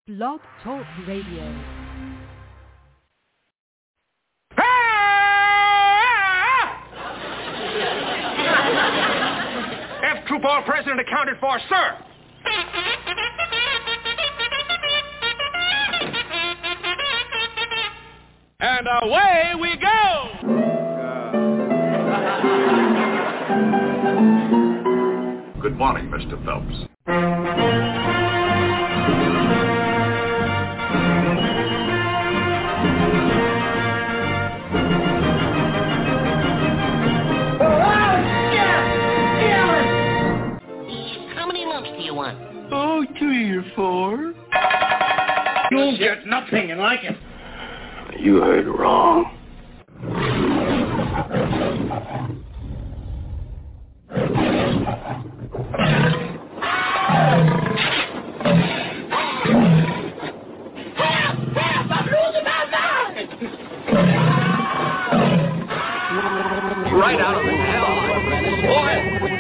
Blog Talk Radio. F-Troop all present accounted for, sir. And away we go! Good morning, Mr. Phelps. How many lumps do you want? Oh, 3 or 4. You'll get nothing like it. You heard wrong. Right out of the hell. Boy!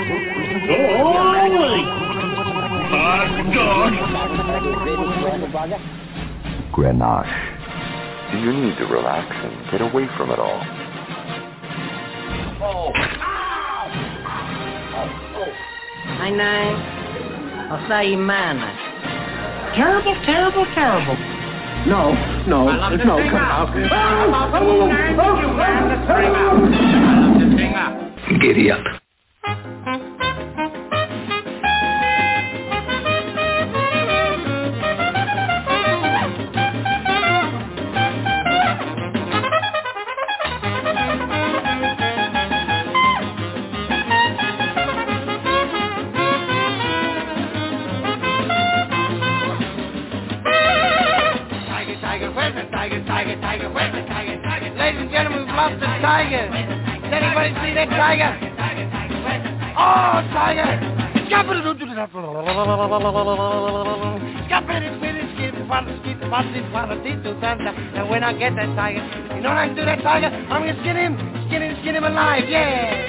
Grenache. You need to relax and get away from it all. Nine. Osaimana. Terrible, terrible, terrible. No, come out. Giddy up. Tiger, where's the tiger? Ladies and gentlemen, we've lost the tiger. Does anybody see that tiger? Oh, tiger! And when I get that tiger, you know what I can do that tiger? I'm gonna skin him alive, yeah!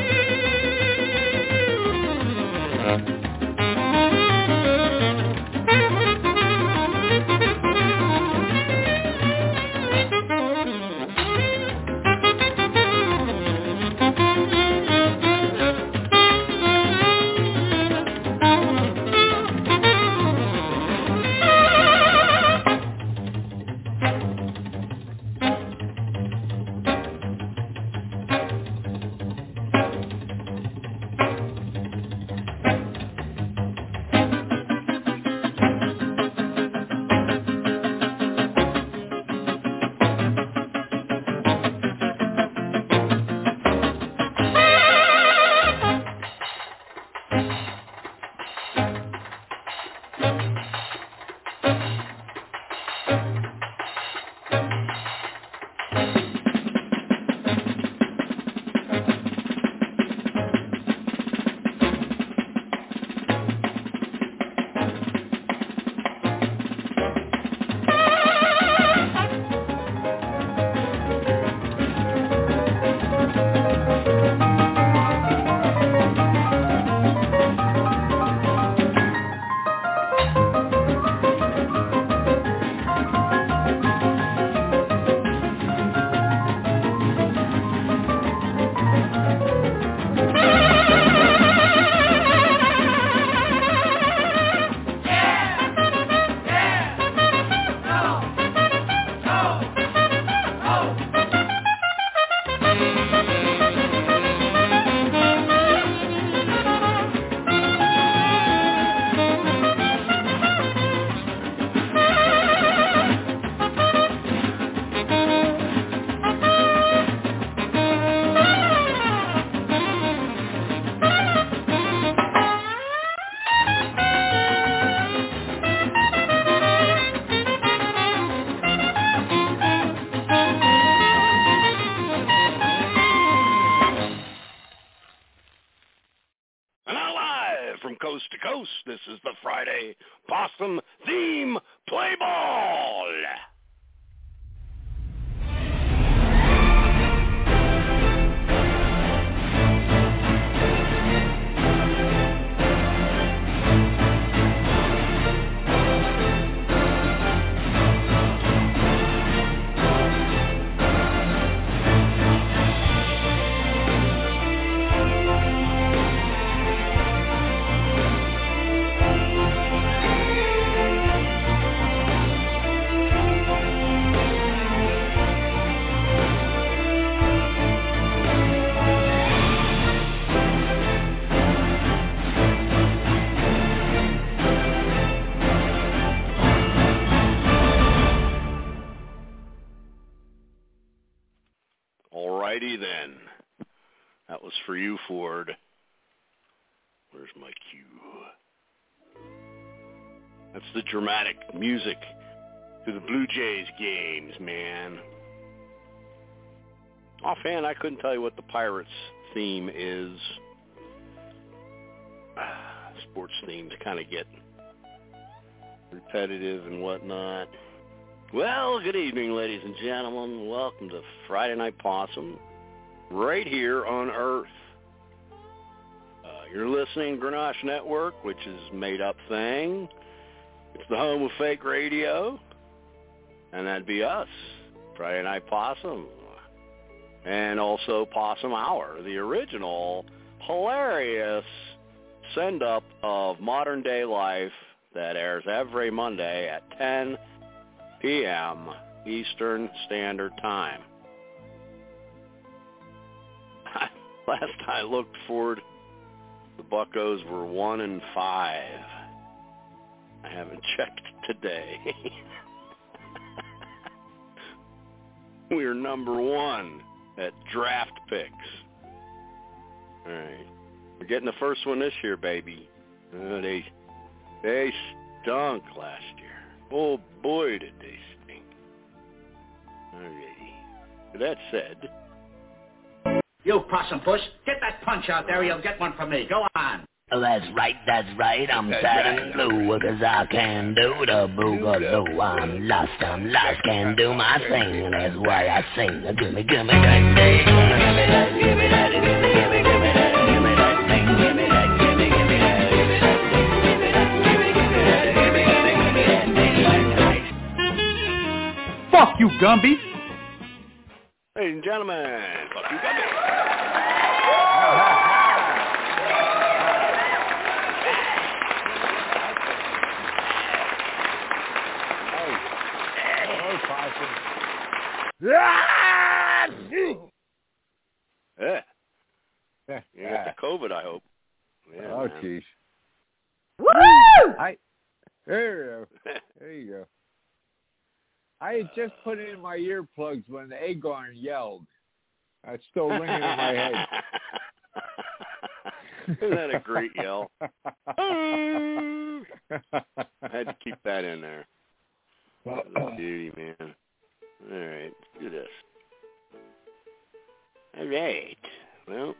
This is the Friday Possum Theme Play Ball. righty then. That was for you, Ford. Where's my cue? That's the dramatic music to the Blue Jays games, man. Offhand, I couldn't tell you what the Pirates theme is. Sports themes kind of get repetitive and whatnot. Well, good evening, ladies and gentlemen. Welcome to Friday Night Possum, right here on Earth. You're listening to Grenache Network, which is a made-up thing. It's the home of fake radio, and that'd be us, Friday Night Possum, and also Possum Hour, the original hilarious send-up of modern-day life that airs every Monday at 10 p.m. Eastern Standard Time. Last I looked, Ford, the Buccos were 1-5. I haven't checked today. We're number 1 at draft picks. All right. We're getting the first one this year, baby. They stunk last year. Oh, boy, did they stink. All righty. With that said... You possum puss, get that punch out there or you'll get one from me. Go on. Oh, that's right, I'm sad and blue, 'cause I can do the boogaloo. I'm lost, can do my thing, and that's why I sing. Give me that thing, give me that, give me that, give me that, give me that, give me that thing, give me that, give me that, give me that, give me that, give me that. Fuck you, Gumby. Ladies and gentlemen, fuck you, Gumby. Yeah. You got the COVID, I hope. Yeah, oh, jeez. Woo! There you go. I had just put in my earplugs when the Agarn yelled. It's still ringing in my head. Isn't that a great yell? I had to keep that in there. Beauty, man. All right, let's do this. All right. Well.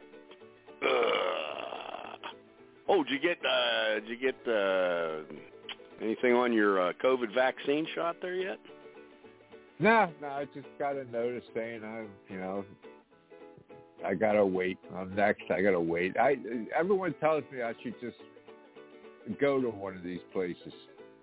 Oh, did you get anything on your COVID vaccine shot there yet? No, I just got a notice saying I gotta wait. I'm next. I gotta wait. Everyone tells me I should just go to one of these places.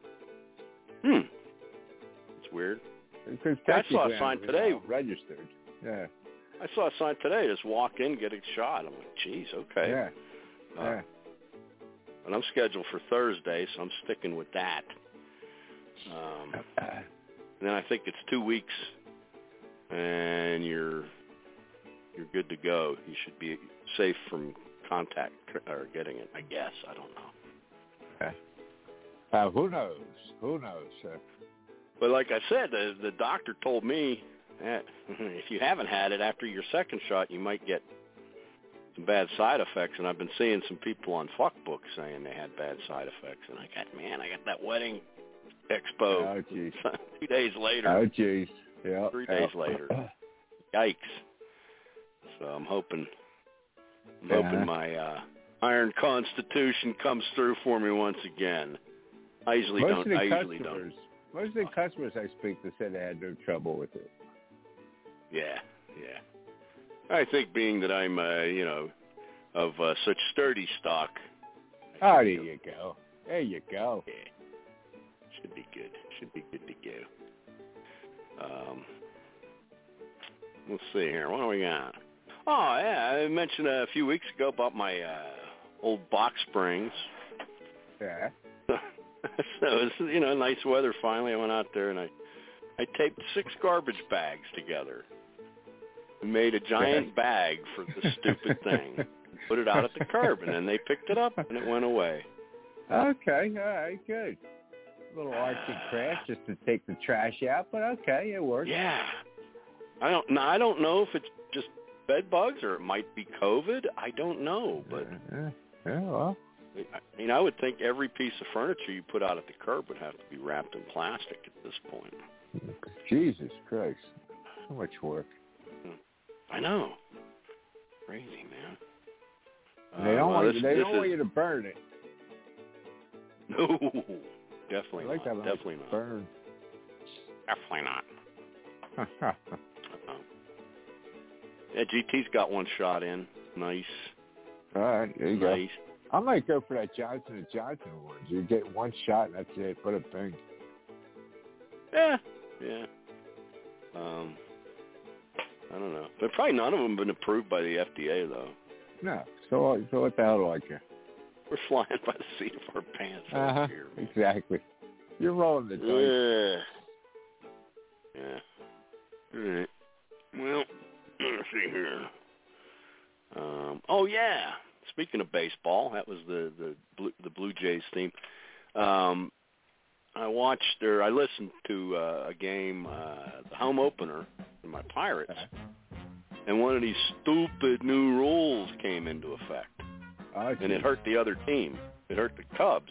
It's weird. Because I saw a sign today. Registered. Yeah. I saw a sign today. Just walk in, get a shot. I'm like, geez, okay. Yeah. And I'm scheduled for Thursday, so I'm sticking with that. And then I think it's 2 weeks, and you're good to go. You should be safe from contact or getting it, I guess. I don't know. Okay. Who knows? But like I said, the doctor told me that if you haven't had it after your second shot, you might get some bad side effects. And I've been seeing some people on Fuckbook saying they had bad side effects. And I got that wedding expo. Oh, jeez. 2 days later. Oh, jeez. Yeah. 3 days later. Yikes. So I'm hoping my iron constitution comes through for me once again. I usually don't. Most of the customers I speak to said they had no trouble with it. Yeah. I think being that I'm, of such sturdy stock. Oh, there you go. There you go. Yeah. Should be good. Should be good to go. Let's see here. What do we got? Oh, yeah. I mentioned a few weeks ago about my old box springs. Yeah. So it was, nice weather finally. I went out there and I taped 6 garbage bags together and made a giant bag for the stupid thing. Put it out at the curb, and then they picked it up and it went away. Okay, all right, good. A little arts and crafts just to take the trash out, but okay, it works. Yeah. I don't know if it's just bed bugs or it might be COVID. I don't know, but well. I mean, I would think every piece of furniture you put out at the curb would have to be wrapped in plastic at this point. Jesus Christ. So much work. I know. Crazy, man. They don't want you to burn it. No, definitely I like not. That definitely not. Burn. Definitely not. Yeah, GT's got one shot in. Nice. All right, there you nice. Go. I might go for that Johnson & Johnson one. You get one shot and that's it. What a thing. Yeah. I don't know. But probably none of them have been approved by the FDA, though. No. So what the hell do I care? We're flying by the seat of our pants over here. Man. Exactly. You're rolling the dice. Yeah. All right. Well, let's see here. Oh, yeah. Speaking of baseball, that was the Blue Jays theme. I listened to a game, the home opener for my Pirates, and one of these stupid new rules came into effect, and it hurt the other team. It hurt the Cubs.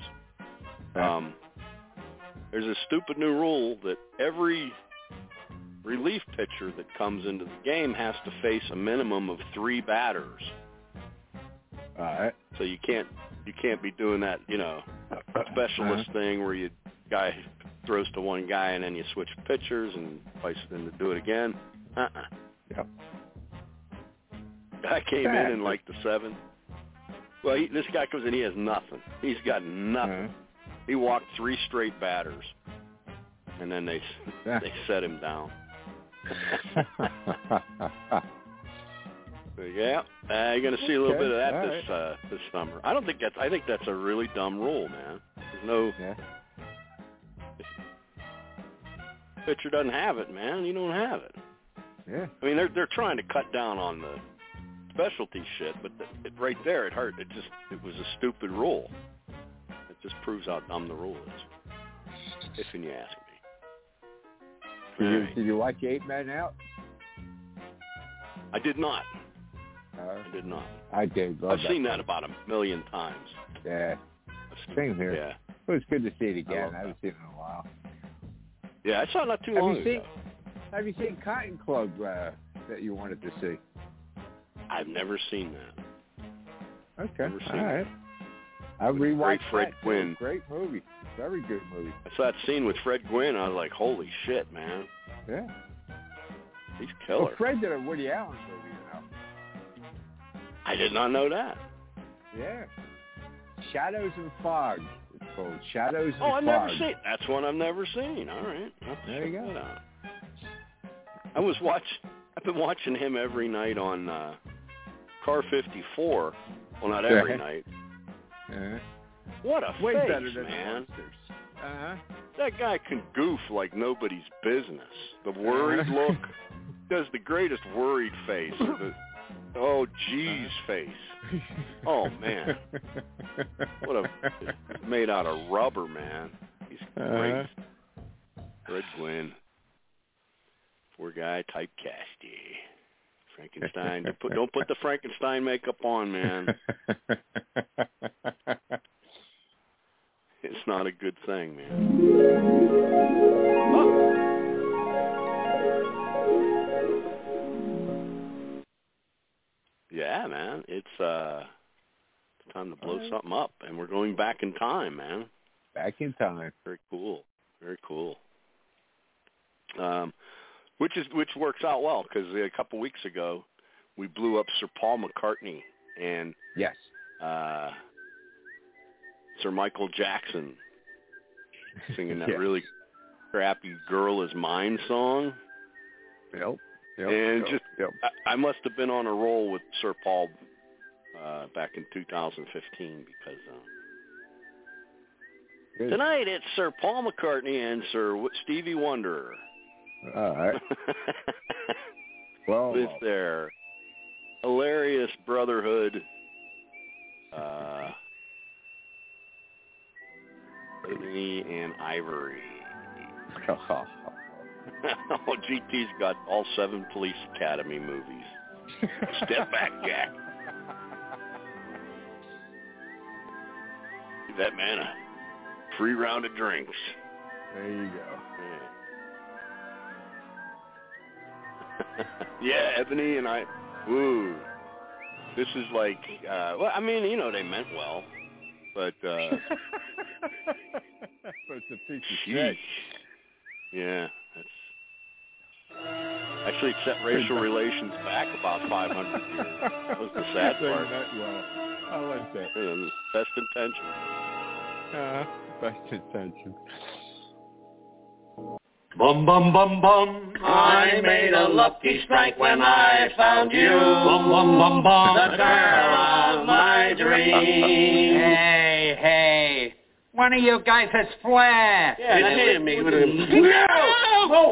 There's a stupid new rule that every relief pitcher that comes into the game has to face a minimum of 3 batters. All right. So you can't be doing that, specialist thing where guy throws to one guy and then you switch pitchers and to do it again. Yep. Guy came in like the 7th. Well, this guy comes in, he has nothing. He's got nothing. He walked 3 straight batters, and then they set him down. Yeah, you're going to see a little bit of that this summer. I think that's a really dumb rule, man. There's no pitcher doesn't have it, man. You don't have it. Yeah. I mean, they're trying to cut down on the specialty shit, but right there it hurt. It was a stupid rule. It just proves how dumb the rule is. If you ask me. Did you watch 8 Men Out? I did not. I did not. I did. I've seen that about 1 million times. Yeah. Same here. Yeah. It was good to see it again. I haven't seen it in a while. Yeah, I saw it not too long ago. Have you seen Cotton Club that you wanted to see? I've never seen that. Okay. Never seen all right. That. I rewatched Fred Gwynn. Great movie. Very good movie. I saw that scene with Fred Gwynn. I was like, holy shit, man. Yeah. He's killer. Well, Fred did a Woody Allen movie, I did not know that. Yeah. Shadows and Fog. It's called Shadows and Fog. Oh, I've never seen. That's one I've never seen. All right. There you go. I've been watching him every night on Car 54. Well, not every night. What a way face, better than man. The Monsters. That guy can goof like nobody's business. The worried look. Does the greatest worried face. Oh, geez, face. Oh, man. Made out of rubber, man. He's great. Fred Gwynn. Poor guy, typecasty. Frankenstein. Don't put the Frankenstein makeup on, man. It's not a good thing, man. Oh. Yeah, man. It's time to blow something up, and we're going back in time, man. Back in time. Very cool. Very cool. Which works out well because a couple weeks ago we blew up Sir Paul McCartney and yes, Sir Michael Jackson singing that really crappy "Girl Is Mine" song. Yep. I must have been on a roll with Sir Paul back in 2015 because tonight it's Sir Paul McCartney and Sir Stevie Wonder. All right. Well, with their hilarious brotherhood. Me and Ivory. Oh, GT's got all 7 Police Academy movies. Step back, Jack. Give that man a free round of drinks. There you go. Yeah, Ebony and I. Woo. This is like, well, I mean, you know, they meant well, but. But it's a piece of shit. Yeah, that's. Actually, it set racial relations back about 500 years. That was the sad part. Well, I like that. Best intentions. Best intentions. Bum, bum, bum, bum. I made a lucky strike when I found you. Bum, bum, bum, bum. The girl of my dreams. Hey. One of you guys has flash. Yeah, that's him. No!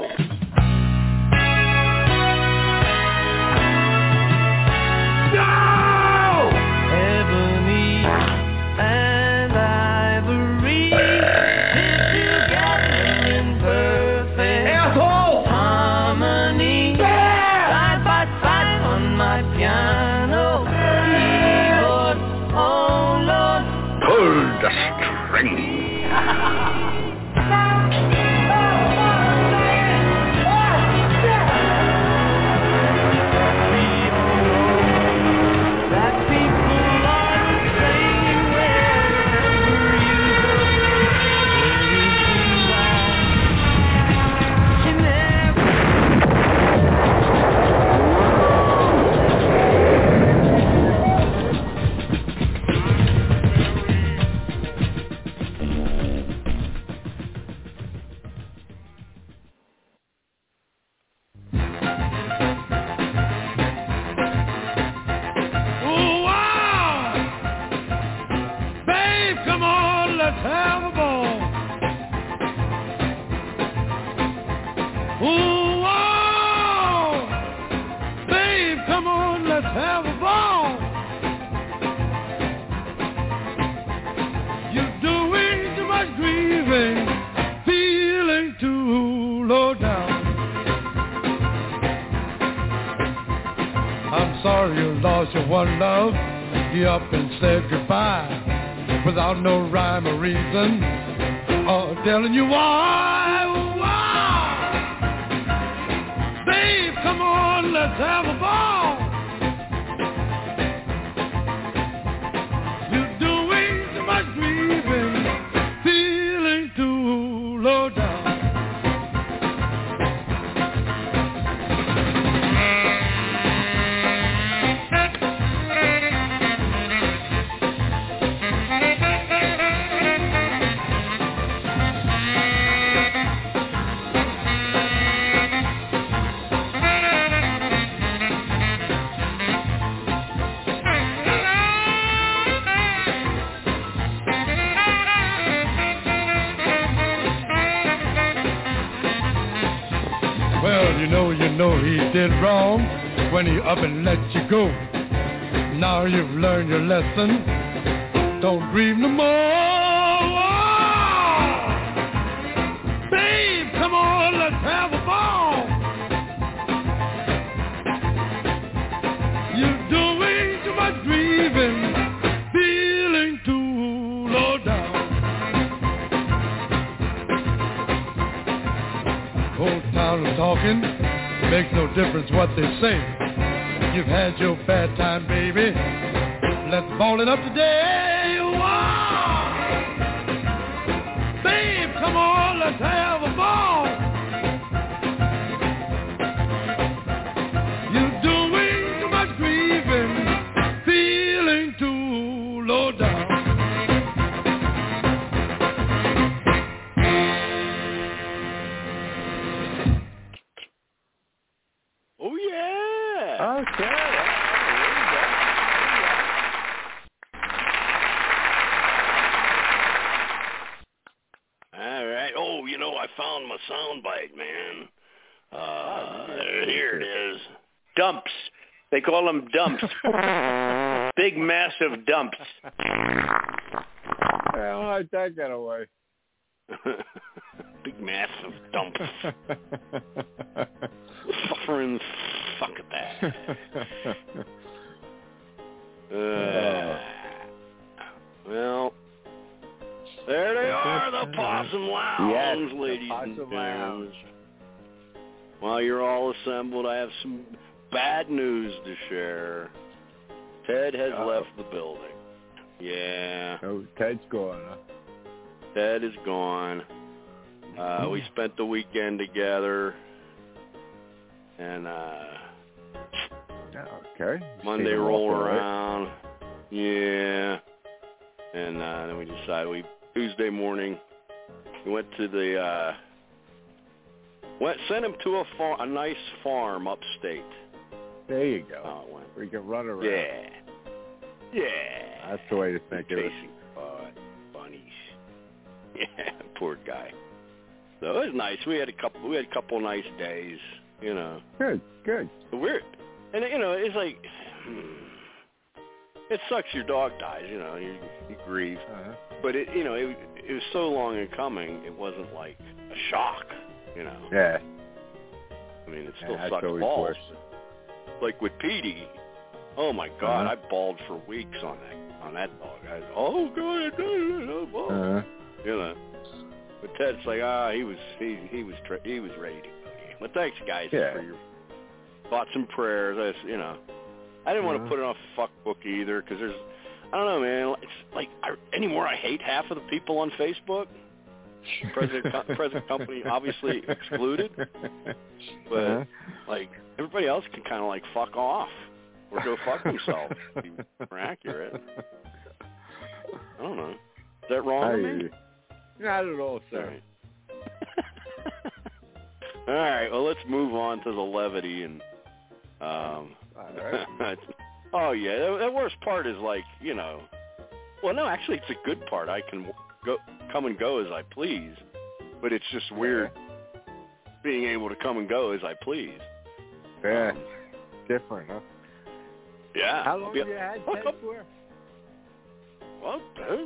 One love, you up and said goodbye without no rhyme or reason or telling you why. Babe, come on, let's have a ball. You're doing too much grieving, feeling too low down. You know he did wrong when he up and let you go. Now you've learned your lesson. Don't grieve no more. Babe, come on, let's have a ball. You're doing too much grieving, feeling too low down. Whole town is talking. Makes no difference what they say. You've had your bad time, baby. Let's ball it up today. Wow. Babe, come on, let's have a ball. You're doing too much grieving, feeling too low down. Oh, yeah. Okay. All right. Oh, you know, I found my soundbite, man. Here it is. Dumps. They call them dumps. Big, massive dumps. How'd that get away? Big, massive dumps. Suffering fuck at that. Well, there they are, the Possum Lounge, ladies and gentlemen. While you're all assembled, I have some bad news to share. Ted has left the building. Yeah. Oh, Ted's gone, huh? Ted is gone. We spent the weekend together, and okay. Monday roll around. Yeah. And then we decided Tuesday morning, we went to sent him to a nice farm upstate. There you go. Where you can run around. Yeah. That's the way to think of it. Chasing bunnies. Yeah, poor guy. So it was nice. We had a couple nice days, you know. Good. And it's like, it sucks your dog dies, you know, you grieve. But it was so long in coming, it wasn't like a shock, you know. Yeah. I mean, it still sucks balls. Like with Petey, oh my God, I bawled for weeks on that dog. You know. But Ted's like, he was ready to go. But thanks, guys, for your thoughts and prayers. I didn't want to put it on a fuck book either, because I don't know, man. It's like anymore. I hate half of the people on Facebook. Present company obviously excluded, but like everybody else can kind of like fuck off or go fuck themselves. To be more accurate. I don't know. Is that wrong with me? Not at all, sir. All right. Well, let's move on to the levity and. All right. Oh yeah, the worst part is like, you know. Well, no, actually, it's a good part. I can come and go as I please, but it's just weird being able to come and go as I please. Yeah, different, huh? Yeah. How long have you had Ted for? Well,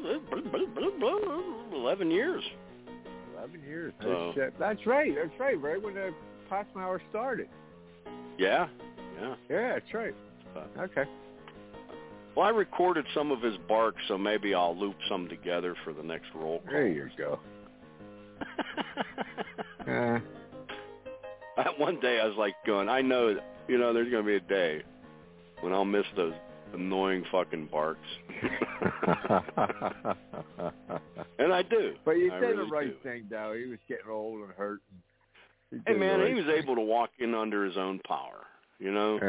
11 years. 11 years. So, that's right. Right when the Possum Hour started. Yeah. Yeah, that's right. Okay. Well, I recorded some of his barks, so maybe I'll loop some together for the next roll call. There you go. One day I was like going, I know, there's going to be a day when I'll miss those annoying fucking barks. And I do. But you I said really the right thing, though. He was getting old and hurt. Hey, man, he was able to walk in under his own power, you know?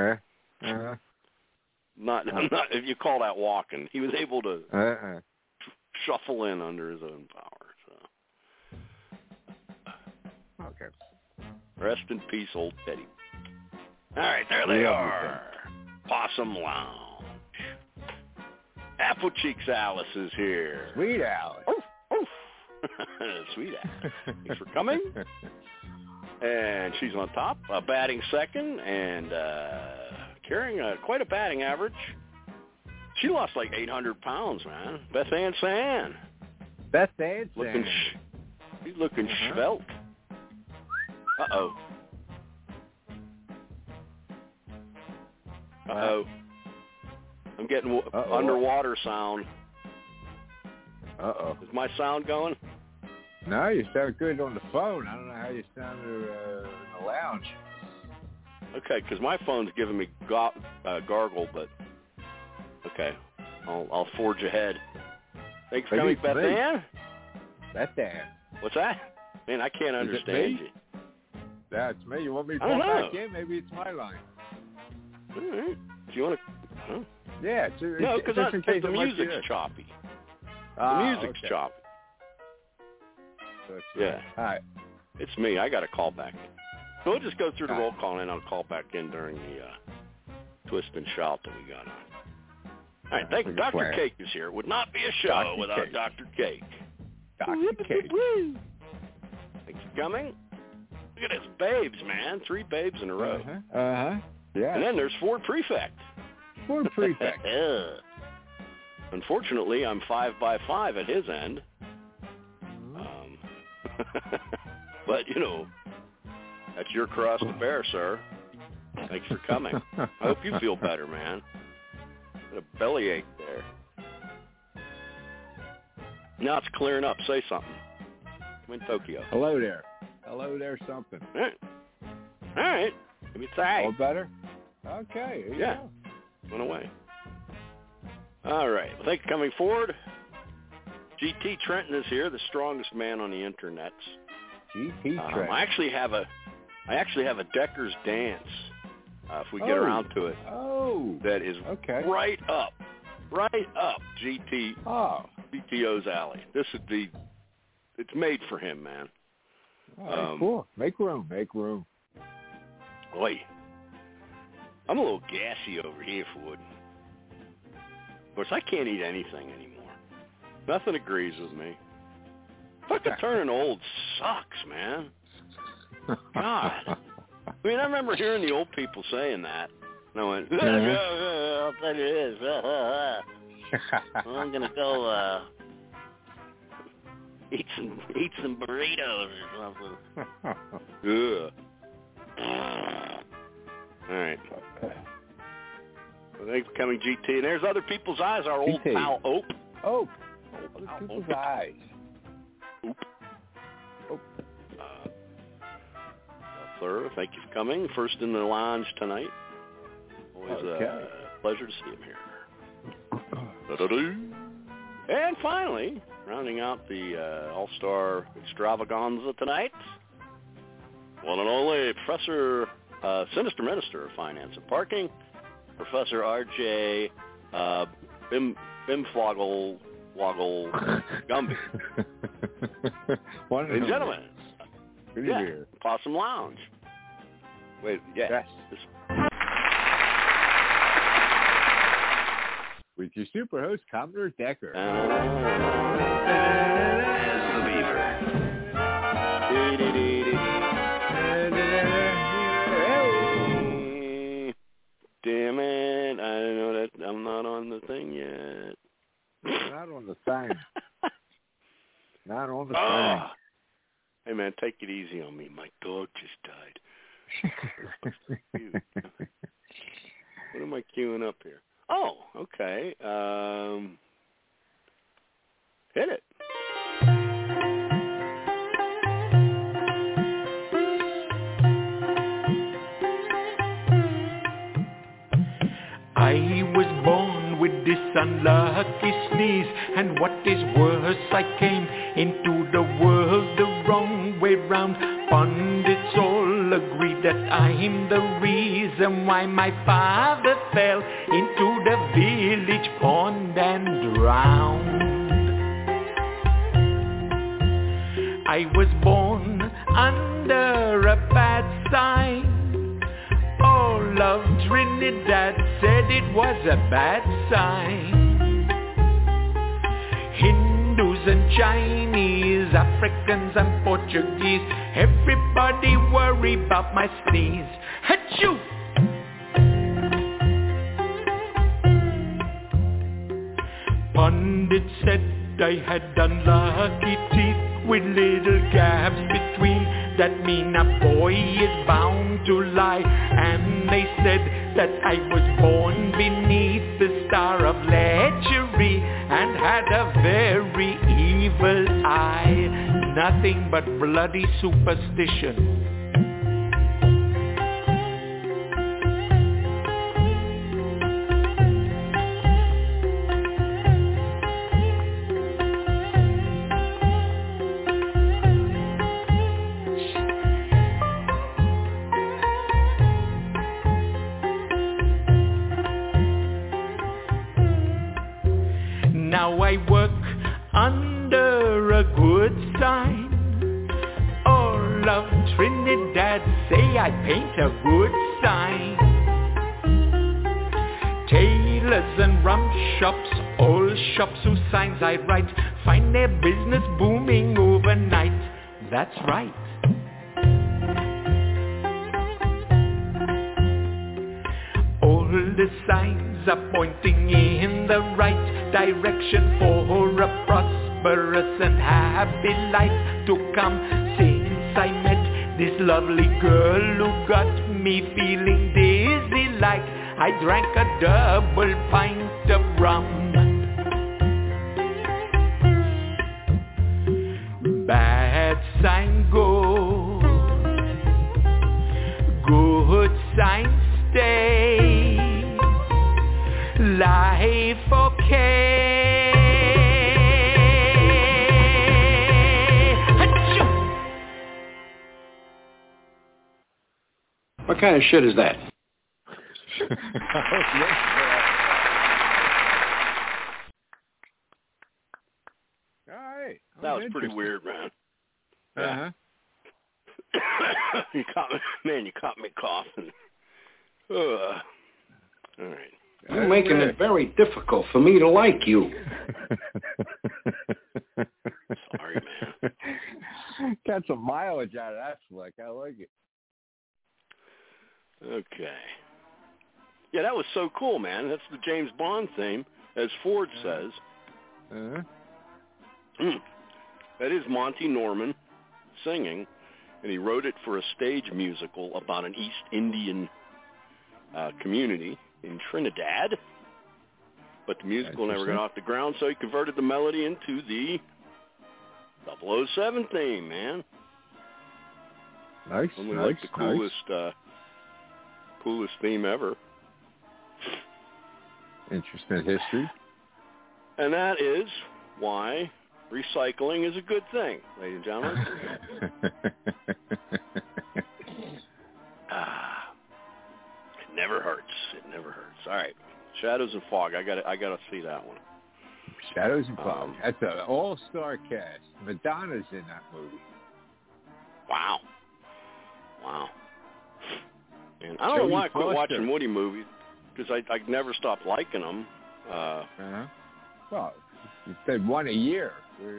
Not if you call that walking. He was able to shuffle in under his own power. So. Okay. Rest in peace, old Teddy. All right, there they are. Possum Lounge. Apple Cheeks Alice is here. Sweet Alice. Sweet Alice. Thanks for coming. And she's on top, batting second, and carrying quite a batting average. She lost like 800 pounds, man. Beth Ann San. She's looking svelte. Uh-oh. I'm getting underwater sound. Uh-oh. Is my sound going? No, you sound good on the phone. I don't know how you sounded in the lounge. Okay, because my phone's giving me gargle, but okay, I'll forge ahead. Thanks for coming, Beth Ann. Beth Ann. What's that? Man, I can't understand you. That's me. You want me to call back in? Maybe it's my line. All right. Do you want to? Huh? Yeah. No, because the music's choppy. The music's choppy. Yeah. All right. It's me. I got to call back in. So we'll just go through the roll call, and I'll call back in during the twist and shout that we got on. All right. Thank you. Dr. Cake is here. It would not be a show without Dr. Cake. Dr. Cake. Thanks for coming. Look at his babes, man. 3 babes in a row. Yeah. And then there's 4 prefects. 4 prefects. Unfortunately, I'm 5 by 5 at his end. But, that's your cross to bear, sir. Thanks for coming. I hope you feel better, man. Got a bellyache there. Now it's clearing up. Say something. I'm in Tokyo. Hello there. Hello there, something. All right. Give me a tag. All better? Okay. Here you go. Went away. All right. Well, thanks for coming forward. GT Trenton is here, the strongest man on the internet. GT Trenton. I actually have a Decker's Dance, if we get around to it. Oh. That is right up GTO's alley. This would be, it's made for him, man. All right, cool. Make room. Boy, I'm a little gassy over here, Ford. Of course, I can't eat anything anymore. Nothing agrees with me. Fucking turning old sucks, man. God. I mean, I remember hearing the old people saying that. And I went, I'll tell you this. I'm going to go eat some burritos or something. All right. Well, thanks for coming, GT. And there's Other People's Eyes, our old pal, Ope. Other People's Eyes. Sir, thank you for coming. First in the lounge tonight. Always a pleasure to see him here. And finally, rounding out the All-Star Extravaganza tonight, one and only Professor Sinister Minister of Finance and Parking, Professor R.J. Bimfloggle Gumby. Ladies and gentlemen, Possum Lounge. Wait, yes. With your super host, Commodore Decker. The Beaver. Damn it. I didn't know that. I'm not on the thing yet. Not on the thing. Not on the thing. Hey, man, take it easy on me. My dog just died. What am I queuing up here? Oh, okay. Hit it. I was born with this unlucky sneeze, and what is worse, I came into the world the wrong way round. Pundits all agree that I'm the reason why my father fell into the village pond and drowned. I was born under a bad sign. All of Trinidad said it was a bad sign. Hindus and Chinese, Africans and Portuguese, everybody worry about my sneeze. Achoo! Pundit said I had unlucky teeth with little gaps between. That mean a boy is bound to lie. And they said that I was born beneath the star of lechery and had a very evil eye. Nothing but bloody superstition. Now I work under a good sign. All of Trinidad say I paint a good sign. Tailors and rum shops, all shops whose signs I write, find their business booming overnight. That's right. All the signs are pointing in the right direction for a prosperous and happy life to come. Since I met this lovely girl who got me feeling dizzy like I drank a double pint of rum. Bad sign goes, good sign stay, life okay. Achoo! What kind of shit is that? That was pretty weird, man. Uh-huh. You caught me coughing. All right. You're making it very difficult for me to like you. Sorry, man. Got some mileage out of that flick. I like it. Okay. Yeah, that was so cool, man. That's the James Bond theme, as Ford says. Uh-huh. That is Monty Norman singing, and he wrote it for a stage musical about an East Indian community in Trinidad. But the musical never got off the ground, so he converted the melody into the 007 theme, man. Nice, Only nice, like the coolest theme ever. Interesting history. And that is why recycling is a good thing, ladies and gentlemen. It never hurts. It never hurts. All right, Shadows and Fog. I gotta see that one. Shadows and Fog. That's an all-star cast. Madonna's in that movie. Wow. And I don't know why I quit watching Woody movies, because I never stopped liking them. Well, you said one a year.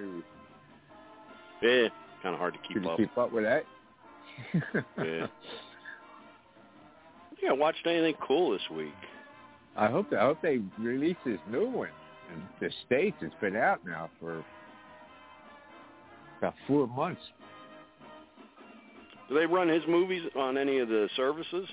Yeah, kind of hard to keep up. Could you keep up with that? Yeah. I think I watched anything cool this week. I hope they release this new one in the States. It's been out now for about 4 months. Do they run his movies on any of the services?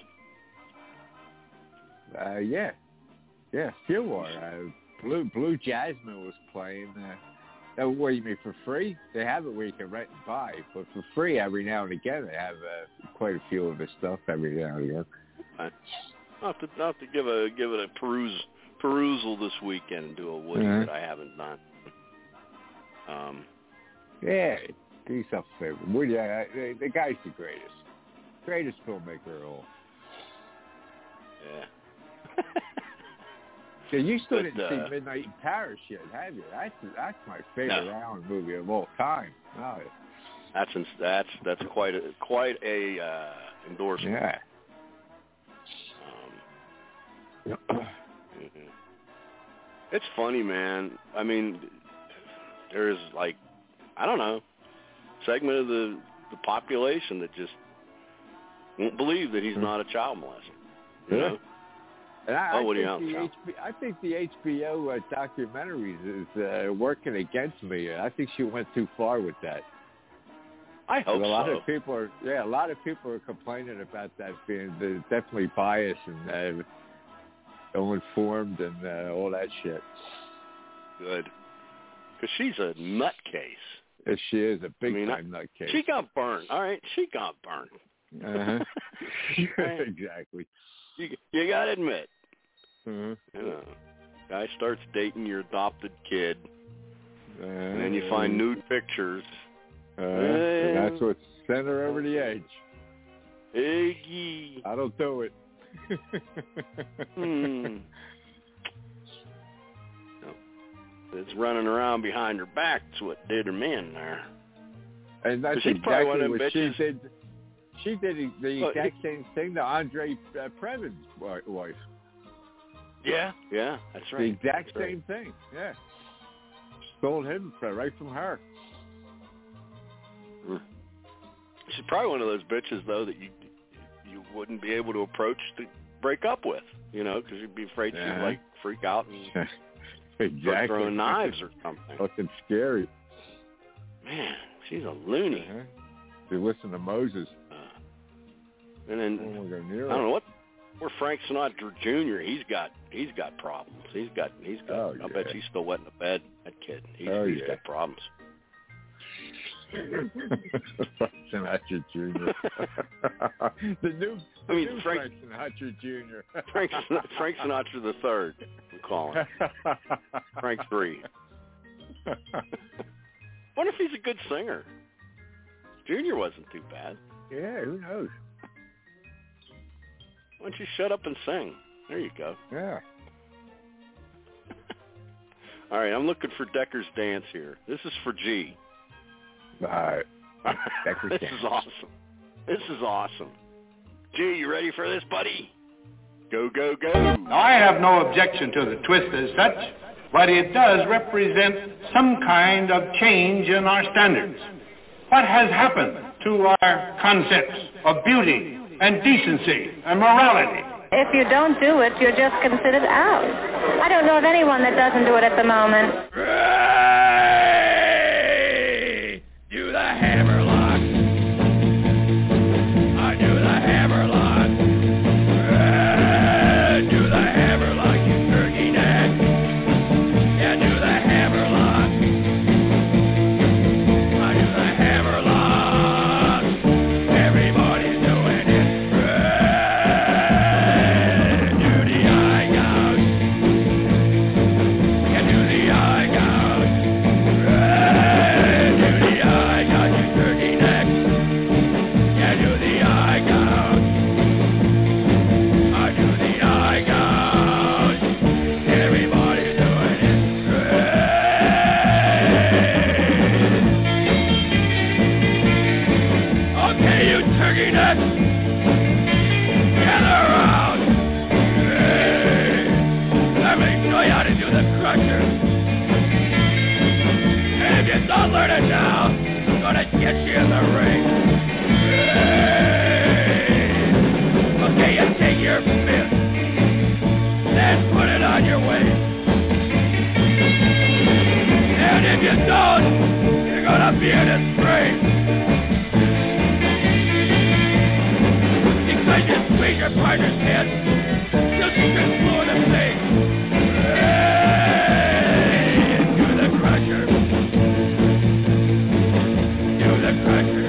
Yeah, Stillwater. Blue Jasmine was playing. What do you mean, for free? They have it where you can rent and buy, but for free every now and again they have quite a few of the stuff every now and again. I'll have to give it a perusal this weekend and do a Woody that I haven't done. Yeah, do yourself a favor. Woody, the guy's the greatest filmmaker of all. Yeah. So you still didn't see Midnight in Paris yet, have you? That's my favorite Allen movie of all time. Oh, that's quite a endorsement. Yeah. It's funny, man. I mean, there's I don't know, segment of the population that just won't believe that he's not a child molester. You know? And I think the HBO documentaries is working against me. I think she went too far with that. I hope a lot of people are complaining about that being definitely biased and ill-informed and all that shit. Good, because she's a nutcase. Yes, she is a big-time nutcase. She got burned. All right, she got burned. Uh-huh. Exactly. You gotta admit. Mm-hmm. You know, guy starts dating your adopted kid, and then you find nude pictures. And that's what sent her over the edge. Iggy. I don't do it. No. It's running around behind her back. That's what did her man there. And that's exactly what she did. She did the exact same thing to Andre Previn's wife. Yeah, that's right. The exact same thing. Yeah, stole him right from her. She's probably one of those bitches, though, that you wouldn't be able to approach to break up with, because you'd be afraid she'd freak out and start throwing knives or something. Fucking scary. Man, she's a loony. You listen to Moses. And then I don't know where Frank Sinatra Jr. He's got problems. He's got. Oh, I bet he's still wet in the bed. That kid. He's got problems. Sinatra Jr. the new Frank Sinatra Jr. Frank Sinatra the third. I'm calling. Frank 3. Wonder if he's a good singer. Junior wasn't too bad. Yeah, who knows? Why don't you shut up and sing? There you go. Yeah. All right, I'm looking for Decker's Dance here. This is for G. All right. This is awesome. This is awesome. G, you ready for this, buddy? Go, go, go. Now, I have no objection to the twist as such, but it does represent some kind of change in our standards. What has happened to our concepts of beauty and decency and morality? If you don't do it, you're just considered out. I don't know of anyone that doesn't do it at the moment. Hey! Do the Hammerlock. I do the Hammerlock. Do the Hammerlock, you turkey neck. Yeah, do the Hammerlock. I do the Hammerlock. Everybody's doing it. Do the eye gouge. Yeah, do the eye gouge. Do the eye gouge, you turkey neck. Yeah, do the eye gouge. I do the eye gouge. Everybody's doing it. Okay, you turkey nuts, gather around. Let me show you how to do the crusher. And if you don't learn it now, I'm gonna get you in the ring. Okay, you take your fist, then put it on your waist. And if you don't, you're gonna be in a disgrace. Because you squeeze your partner's head, you'll just get blue in the face. Do the crusher. Do the crusher.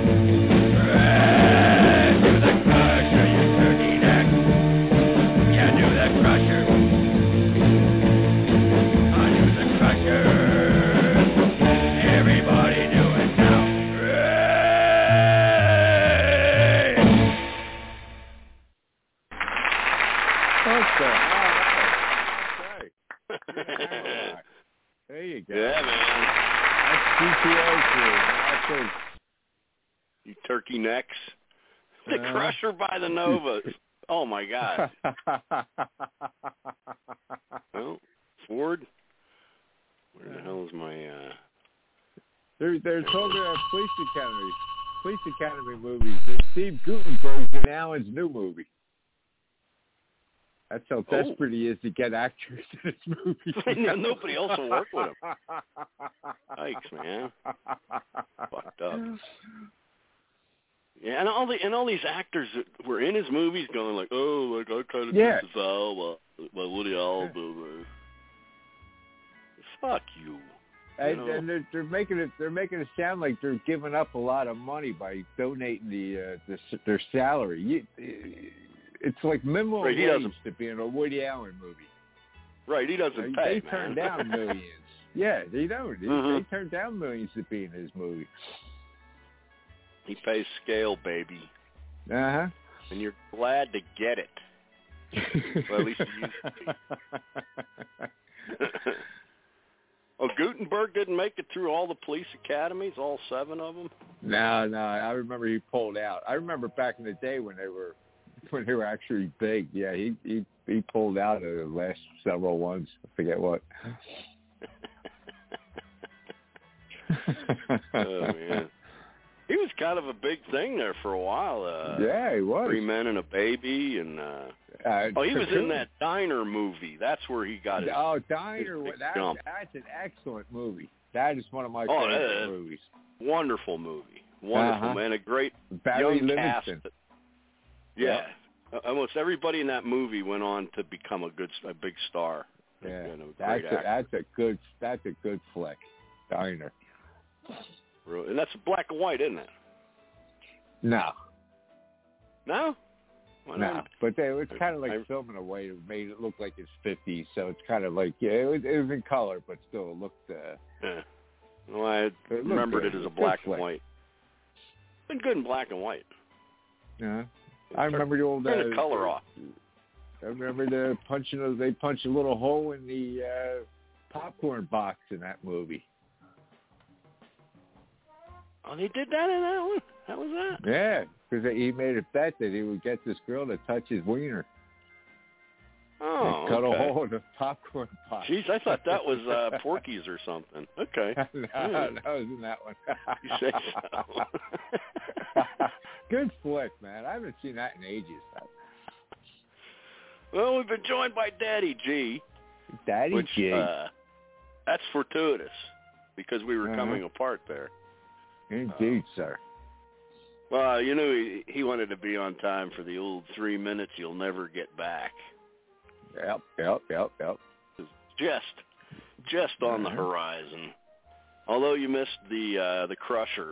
Do the crusher, you turkey neck. Yeah, do the crusher. I do the crusher. Everybody do it now. There you go. Yeah, man. That's GTO crew. You turkey necks. The Crusher by the Novas. Oh, my God. Well, Ford? Where the hell is my... They're talking about Police Academy movies. And Steve Guttenberg's in Alan's new movie. That's how desperate he is to get actors in his movie. Nobody else will work with him. Yikes, man. Fucked up. Yeah, and all these actors that were in his movies going like, oh, like I kind of do this all by Woody Allen. Fuck you. And they're making it sound like they're giving up a lot of money by donating their salary. It's like minimum wage to be in a Woody Allen movie. Right, he doesn't pay. They turn down millions. Yeah, they don't. They turn down millions to be in his movie. He pays scale, baby. Uh-huh. And you're glad to get it. Well, at least you used to be. Oh, Guttenberg didn't make it through all the police academies, all 7 of them? No. I remember he pulled out. I remember back in the day when they were actually big. Yeah, he pulled out of the last several ones. I forget what. Oh, man. He was kind of a big thing there for a while. Yeah, he was. 3 Men and a Baby, and he was in that Diner movie. That's where he got his. Oh, Diner! That's an excellent movie. That is one of my favorite movies. Wonderful movie. Wonderful, man. A great Barry young Livingston. cast. Yeah. Almost everybody in that movie went on to become a big star. Yeah, that's a good flick. Diner. Really? And that's black and white, isn't it? No. No? No, but it's kind of like filming a way that made it look like it's 50s, so it's kind of like, it was in color, but still it looked... yeah. Well, I remembered it as a black and white. Been good in black and white. Yeah. I remember the old... Turn the color off. I remember they punched a little hole in the popcorn box in that movie. Oh, they did that in that one? How was that? Yeah, because he made a bet that he would get this girl to touch his wiener. Oh, cut a hole in the popcorn box. Jeez, I thought that was Porky's or something. Okay. No, that was in that one. You say so. Good flick, man. I haven't seen that in ages. Well, we've been joined by Daddy G. Daddy G. That's fortuitous, because we were coming apart there. Indeed, sir. Well, you know, he wanted to be on time for the old 3 minutes you'll never get back. Yep. Just on the horizon. Although you missed the Crusher.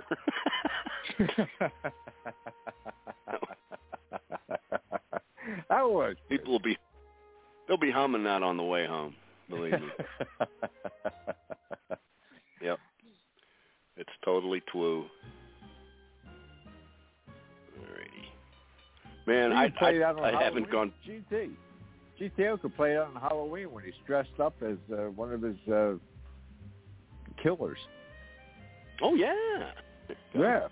That was. People they'll be humming that on the way home. Believe me. Yep. It's totally twoo. Alrighty. Man, I haven't gone. GTO could play it on Halloween when he's dressed up as one of his killers. Oh, yeah. Yeah.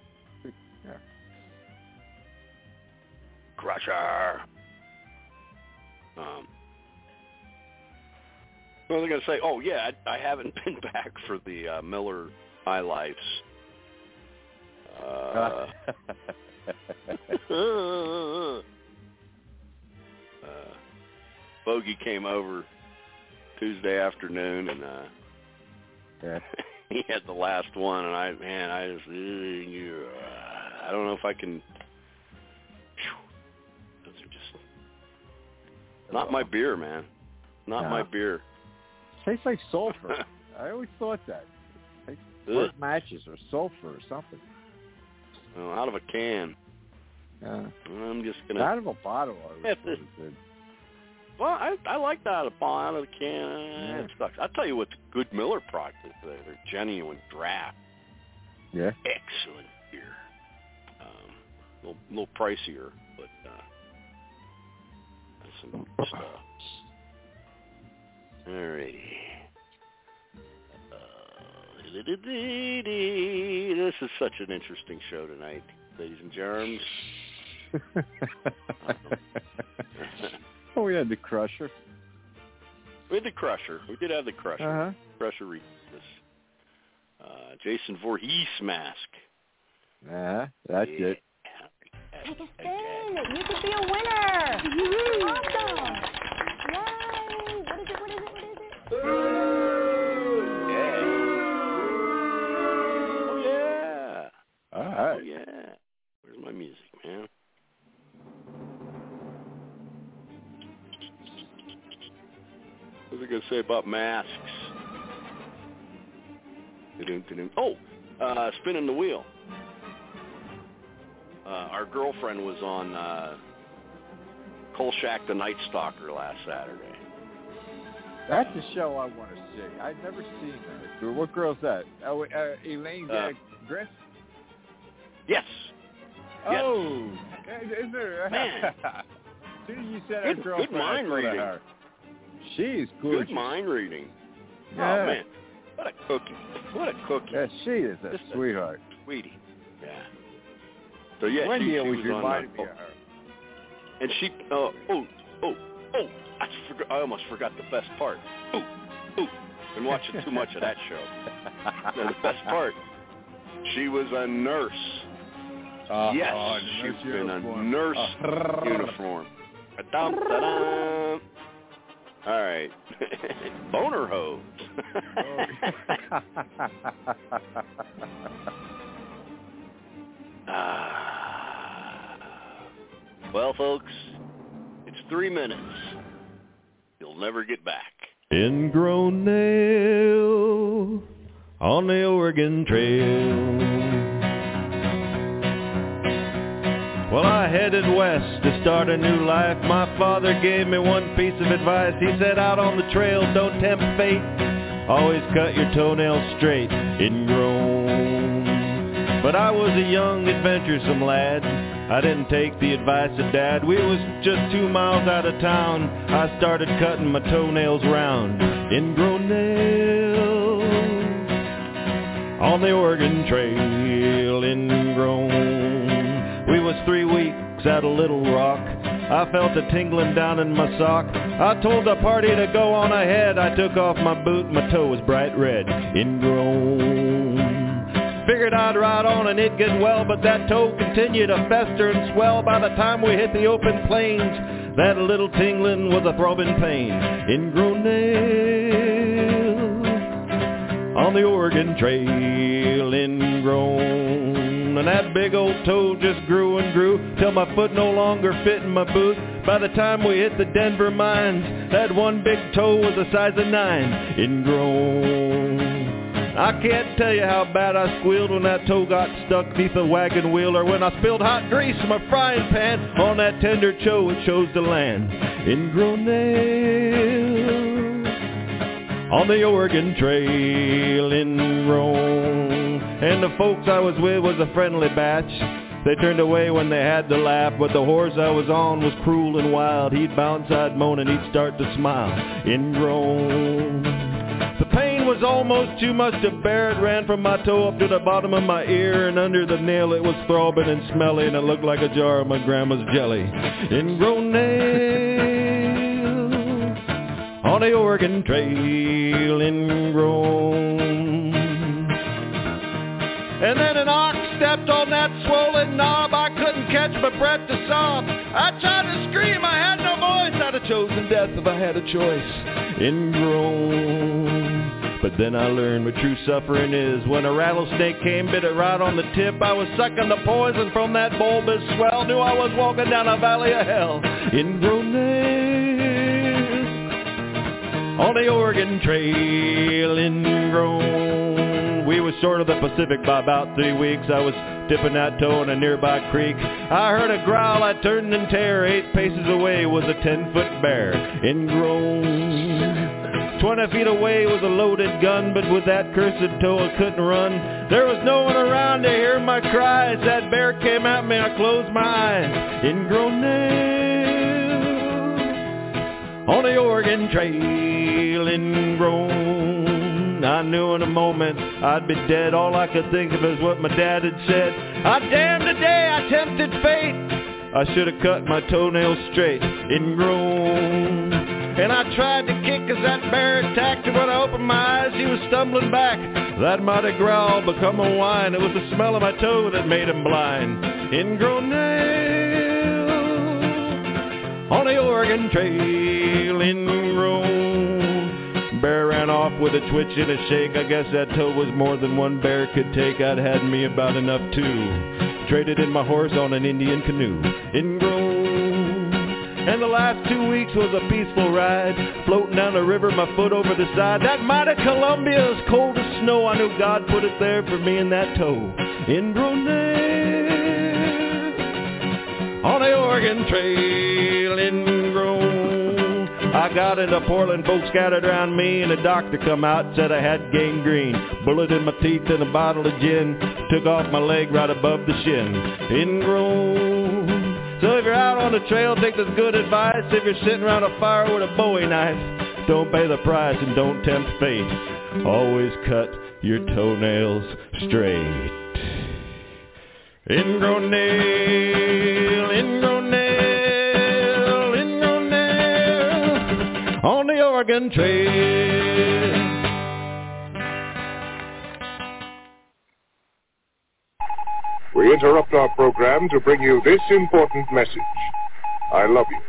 Crusher. What was I going to say? Oh, yeah, I haven't been back for the Miller High Lifes. Bogey came over Tuesday afternoon, and he had the last one, and I don't know if I can. Those are just not my beer, man. Not my beer. Tastes like sulfur. I always thought that. It tastes like matches or sulfur or something. Well, out of a can. I'm just gonna. Out of a bottle. Well, I like that out of the can. It sucks. I'll tell you what's a good Miller product is their genuine draft. Yeah. Excellent beer. A little pricier, but that's some good stuff. Alrighty. This is such an interesting show tonight, ladies and germs. Oh, we had the Crusher. We had the Crusher. We did have the Crusher. Crusher reads this. Jason Voorhees mask. That's it. Take a spin. You could be a winner. Awesome. Yay. What is it? Oh, yeah. All right. Oh, yeah. Where's my music, man? What was I going to say about masks? Oh, spinning the wheel. Our girlfriend was on Kolchak the Night Stalker last Saturday. That's a show I want to see. I've never seen that. What girl's that? Oh, Elaine Griff? Yes. Oh, is there? Man. As soon as you said her girlfriend, good mind reading. Her. She's gorgeous. Good mind reading. Yeah. Oh, man. What a cookie. Yeah, she is a sweetheart. Sweetie. Yeah. So, yeah, Wendy she always was reminded on me of her. And she, I almost forgot the best part. Been watching too much of that show. And the best part, she was a nurse. Yes, she's been a nurse uniform. Da-dum. All right. Boner hose. Well, folks, it's 3 minutes. You'll never get back. Ingrown nail on the Oregon Trail. Well, I headed west to start a new life. My father gave me one piece of advice. He said, out on the trail, don't tempt fate. Always cut your toenails straight, ingrown. But I was a young, adventuresome lad. I didn't take the advice of Dad. We was just 2 miles out of town. I started cutting my toenails round. Ingrown nails on the Oregon Trail, ingrown. We was 3 weeks at a Little Rock. I felt a tingling down in my sock. I told the party to go on ahead. I took off my boot, my toe was bright red, ingrown. Figured I'd ride on and it'd get well, but that toe continued to fester and swell. By the time we hit the open plains, that little tingling was a throbbing pain. Ingrown nail on the Oregon Trail, ingrown. And that big old toe just grew and grew till my foot no longer fit in my boot. By the time we hit the Denver mines, that one big toe was the size of 9, ingrown. I can't tell you how bad I squealed when that toe got stuck neath a wagon wheel, or when I spilled hot grease from a frying pan on that tender toe it chose to land. Ingrown nail on the Oregon Trail, ingrown. And the folks I was with was a friendly batch. They turned away when they had to laugh, but the horse I was on was cruel and wild. He'd bounce, I'd moan, and he'd start to smile. Ingrown. The pain was almost too much to bear. It ran from my toe up to the bottom of my ear, and under the nail it was throbbing and smelly, and it looked like a jar of my grandma's jelly. Ingrown nail on the Oregon Trail, ingrown. And then an ox stepped on that swollen knob. I couldn't catch my breath to sob. I tried to scream, I had no voice. I'd have chosen death if I had a choice. Ingrown. But then I learned what true suffering is. When a rattlesnake came, bit it right on the tip. I was sucking the poison from that bulbous swell. Knew I was walking down a valley of hell. Ingrown nail on the Oregon Trail, ingrown. We was short of the Pacific by about 3 weeks. I was dipping that toe in a nearby creek. I heard a growl, I turned and tear. 8 paces away was a 10-foot bear, ingrown. 20 feet away was a loaded gun, but with that cursed toe I couldn't run. There was no one around to hear my cries. That bear came at me, I closed my eyes. Ingrown nail on the Oregon Trail, ingrown. I knew in a moment I'd be dead. All I could think of is what my dad had said. I damned the day I tempted fate. I should have cut my toenails straight, ingrown. And I tried to kick as that bear attacked, and when I opened my eyes, he was stumbling back. That mighty growl become a whine. It was the smell of my toe that made him blind. Ingrown nail on the Oregon Trail, ingrown. Bear ran off with a twitch and a shake. I guess that toe was more than one bear could take. I'd had me about enough too. Traded in my horse on an Indian canoe, ingrown. And the last 2 weeks was a peaceful ride, floating down the river, my foot over the side. That mighty Columbia is cold as snow. I knew God put it there for me and that toe. Ingrown nail on the Oregon Trail, ingrown. I got into Portland, folks scattered around me, and the doctor come out and said I had gangrene. Bullet in my teeth and a bottle of gin. Took off my leg right above the shin. Ingrown. So if you're out on the trail, take this good advice. If you're sitting around a fire with a Bowie knife, don't pay the price and don't tempt fate. Always cut your toenails straight. Ingrown nail, ingrown nail, ingrown nail on the Oregon Trail. We interrupt our program to bring you this important message. I love you.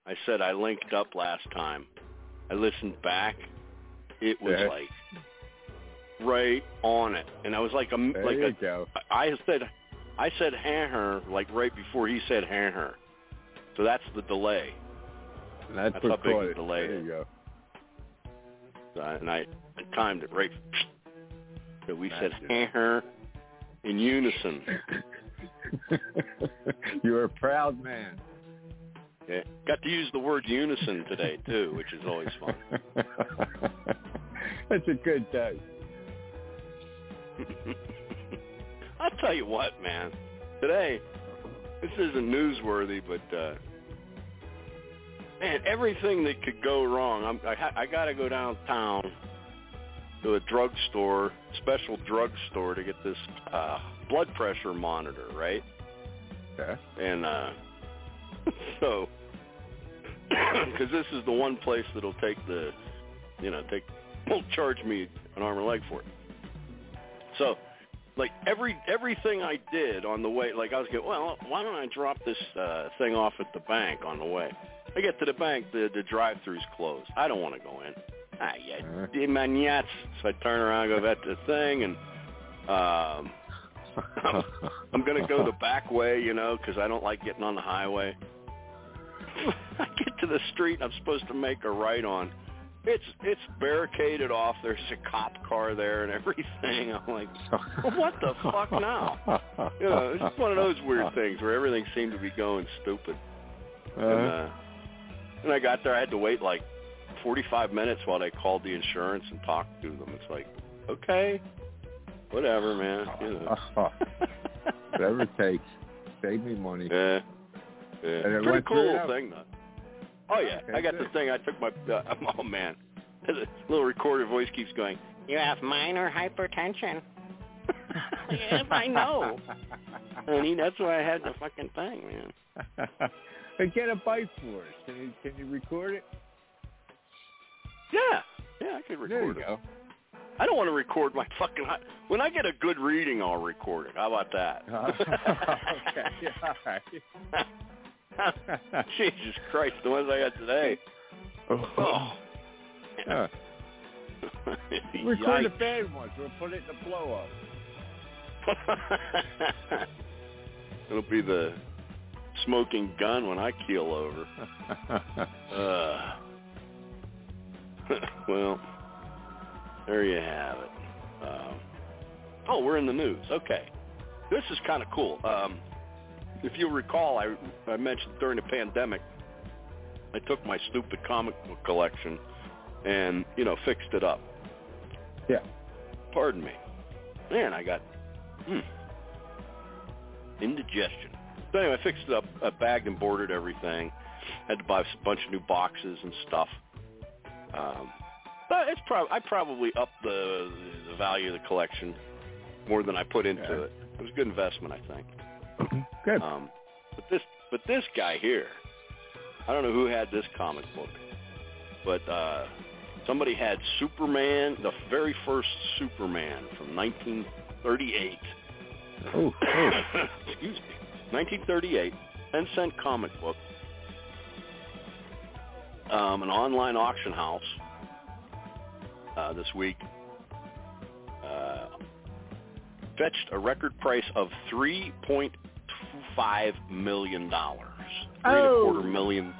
I said I linked up last time. I listened back. It was like right on it, and I was like go. I said her like right before he said her. So that's the delay. And that's how big the it. delay There is. you go. And I timed it right. So we said her in unison. You're a proud man. Yeah. Got to use the word unison today, too, which is always fun. That's a good day. I'll tell you what, man. Today, this isn't newsworthy, but, man, everything that could go wrong. I got to go downtown to a drugstore, special drugstore, to get this blood pressure monitor, right? Yeah. And so, because this is the one place that'll take won't charge me an arm and leg for it. So, like everything I did on the way, like I was going, well, why don't I drop this thing off at the bank on the way? I get to the bank, the drive-thru's closed. I don't want to go in. So I turn around, go back to the thing, and I'm going to go the back way, because I don't like getting on the highway. I get to the street I'm supposed to make a right on. It's barricaded off. There's a cop car there and everything. I'm like, well, what the fuck now? It's just one of those weird things where everything seemed to be going stupid. And I got there. I had to wait like 45 minutes while they called the insurance and talked to them. It's like, okay, whatever, man. Whatever it takes. Save me money. Yeah. Pretty cool thing, though. Oh, yeah. Okay, I got the thing. I took my, oh, man. The little recorded voice keeps going, you have minor hypertension. Yes, I know. Honey, that's why I had the fucking thing, man. But get a bite for it. Can you record it? Yeah, I could record there you it. Go. I don't want to record my fucking... When I get a good reading, I'll record it. How about that? Okay, all right. Jesus Christ, the ones I got today. Oh. Record the bad ones. We'll put it in the blow-up. It'll be the smoking gun when I keel over. Well, there you have it. We're in the news. Okay. This is kind of cool. If you recall, I mentioned during the pandemic, I took my stupid comic book collection and, fixed it up. Yeah. Pardon me. Man, I got indigestion. So anyway, I fixed it up, bagged and boarded everything. Had to buy a bunch of new boxes and stuff. But I probably upped the value of the collection more than I put into it. It was a good investment, I think. Good. But this guy here, I don't know who had this comic book, but somebody had Superman, the very first Superman from 1938. Oh. Excuse me. 1938, 10-cent comic book. An online auction house this week fetched a record price of $3.25 million. $3.25 million.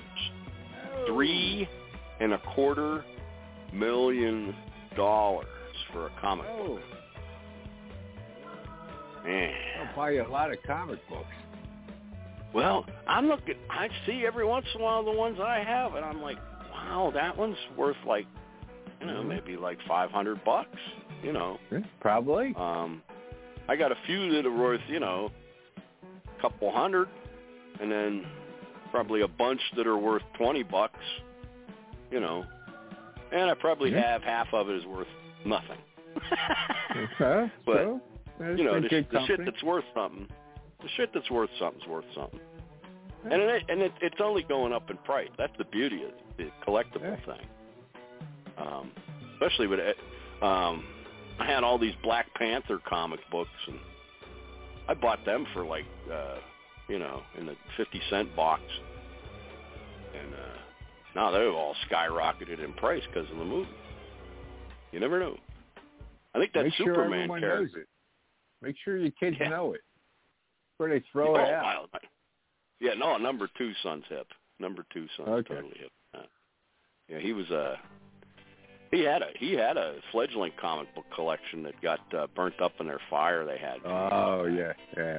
$3.25 million for a comic book. Man. I'll buy you a lot of comic books. Well, I see every once in a while the ones I have, and I'm like, wow, that one's worth like, maybe like $500, Probably. I got a few that are worth, a couple hundred, and then probably a bunch that are worth $20, and I probably have half of it is worth nothing. Okay. But, the shit that's worth something, is worth something. And it's only going up in price. That's the beauty of the collectible thing. Especially with it. I had all these Black Panther comic books, and I bought them for like, in the 50-cent box. And Now they've all skyrocketed in price because of the movie. You never know. I think that Make sure Superman everyone character. knows it. Make sure your kids know it before they throw it out. Yeah, no, number 2 son's hip. Number 2 son's totally hip. Yeah, he was he had a fledgling comic book collection that got burnt up in their fire they had. Oh yeah.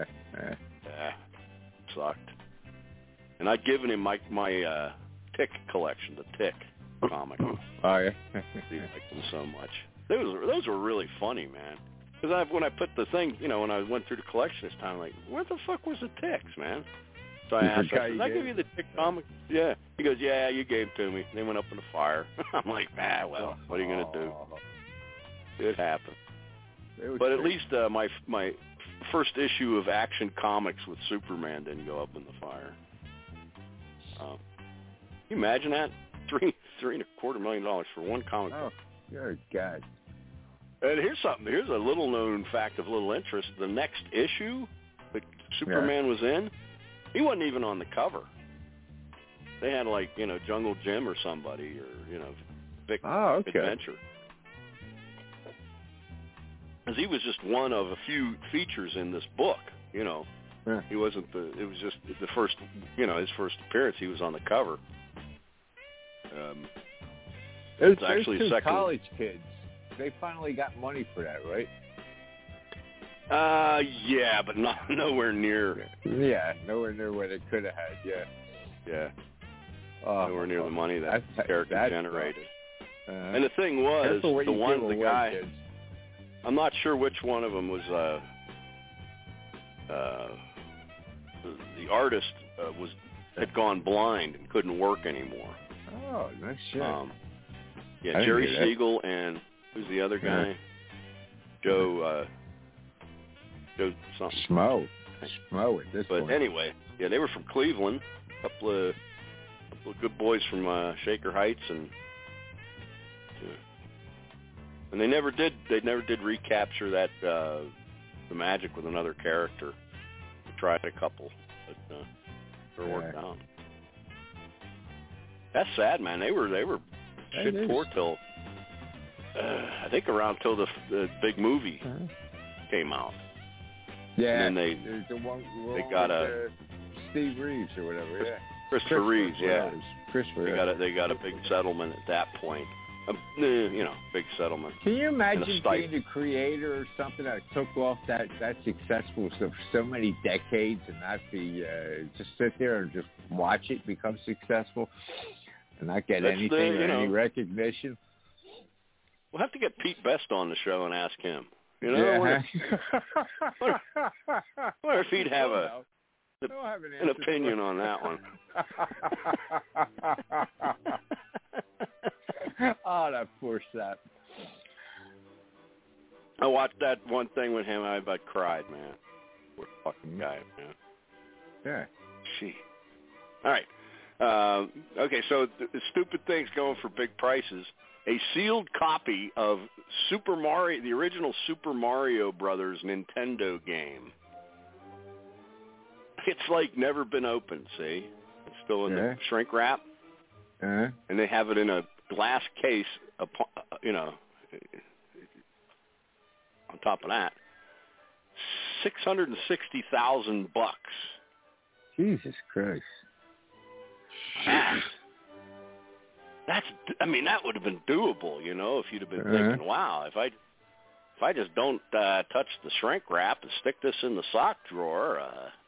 Sucked. And I'd given him my Tick collection, the Tick comic. Oh yeah. He liked them so much. Those were really funny, man. Because when I put the thing, when I went through the collection this time, like, where the fuck was the Ticks, man? So I asked him, did I give you the Tick comic? Yeah. He goes, yeah, you gave it to me. They went up in the fire. I'm like, well, what are you going to do? It happened. But at least my first issue of Action Comics with Superman didn't go up in the fire. Can you imagine that? $3.25 million for one comic book. Oh, good God. And here's a little known fact of little interest. The next issue that Superman was in, he wasn't even on the cover. They had Jungle Jim or somebody or, Vic Adventure. Because he was just one of a few features in this book, He wasn't it was just the first, his first appearance, he was on the cover. It's actually two second. College kids. They finally got money for that, right? Yeah, but nowhere near. Yeah, nowhere near what it could have had. Yeah. Nowhere near the money that character generated. And the thing was, the guy. Kids. I'm not sure which one of them was. The artist had gone blind and couldn't work anymore. Oh, nice shit. Yeah, Jerry Siegel and who's the other guy? Joe something. Schmo at this point. But anyway, yeah, they were from Cleveland. A couple of good boys from Shaker Heights, and they never did recapture that the magic with another character. We tried a couple, but never worked out. That's sad, man. They were shit poor till I think around till the big movie came out. Yeah, and then they got Steve Reeves or whatever. Yeah, Christopher Reeves. Yeah, Christopher. They got a big settlement at that point. Big settlement. Can you imagine being a creator or something that took off that successful for so many decades and not be just sit there and just watch it become successful and not get anything or any recognition? We'll have to get Pete Best on the show and ask him. Yeah. What if he'd have an opinion on that one? Oh, that poor sap. I watched that one thing with him. I about cried, man. Poor fucking guy, man. Yeah. Gee. All right. Okay, so stupid things going for big prices. A sealed copy of Super Mario, the original Super Mario Brothers Nintendo game. It's never been opened, see? It's still in the shrink wrap. And they have it in a glass case, on top of that. $660,000. Jesus Christ. That would have been doable, if you'd have been thinking, wow, if I just don't touch the shrink wrap and stick this in the sock drawer,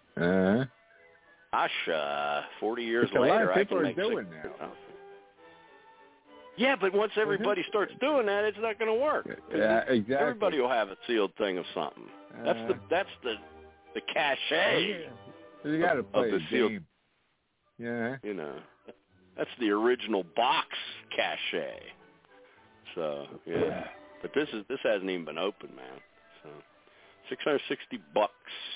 40 years later, a lot of people I can are make doing now. Yeah, but once everybody starts doing that, it's not going to work. Yeah, exactly. Everybody will have a sealed thing of something. That's the cachet. You got to play of the the sealed game. Yeah. That's the original box cachet. So yeah, but this hasn't even been opened, man. So $660.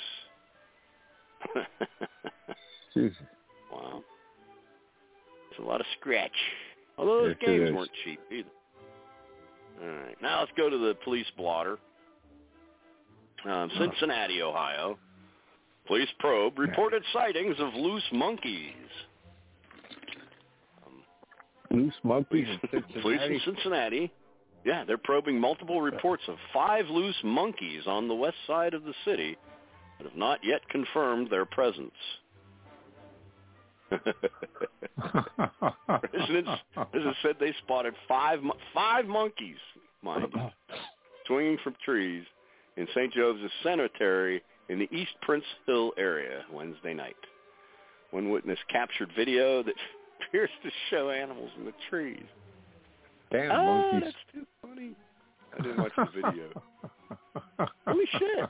Jesus. Wow. It's a lot of scratch. Although those games weren't cheap either. All right, now let's go to the police blotter. Cincinnati, Ohio. Police probe reported sightings of loose monkeys. Loose monkeys in Police in Cincinnati. Cincinnati. Yeah, they're probing multiple reports of 5 loose monkeys on the west side of the city, but have not yet confirmed their presence. Residents said they spotted 5 monkeys, mind you, swinging from trees in St. Joseph's Cemetery in the East Prince Hill area Wednesday night. One witness captured video that appears to show animals in the trees. Damn, monkeys. That's too funny. I didn't watch the video. Holy shit.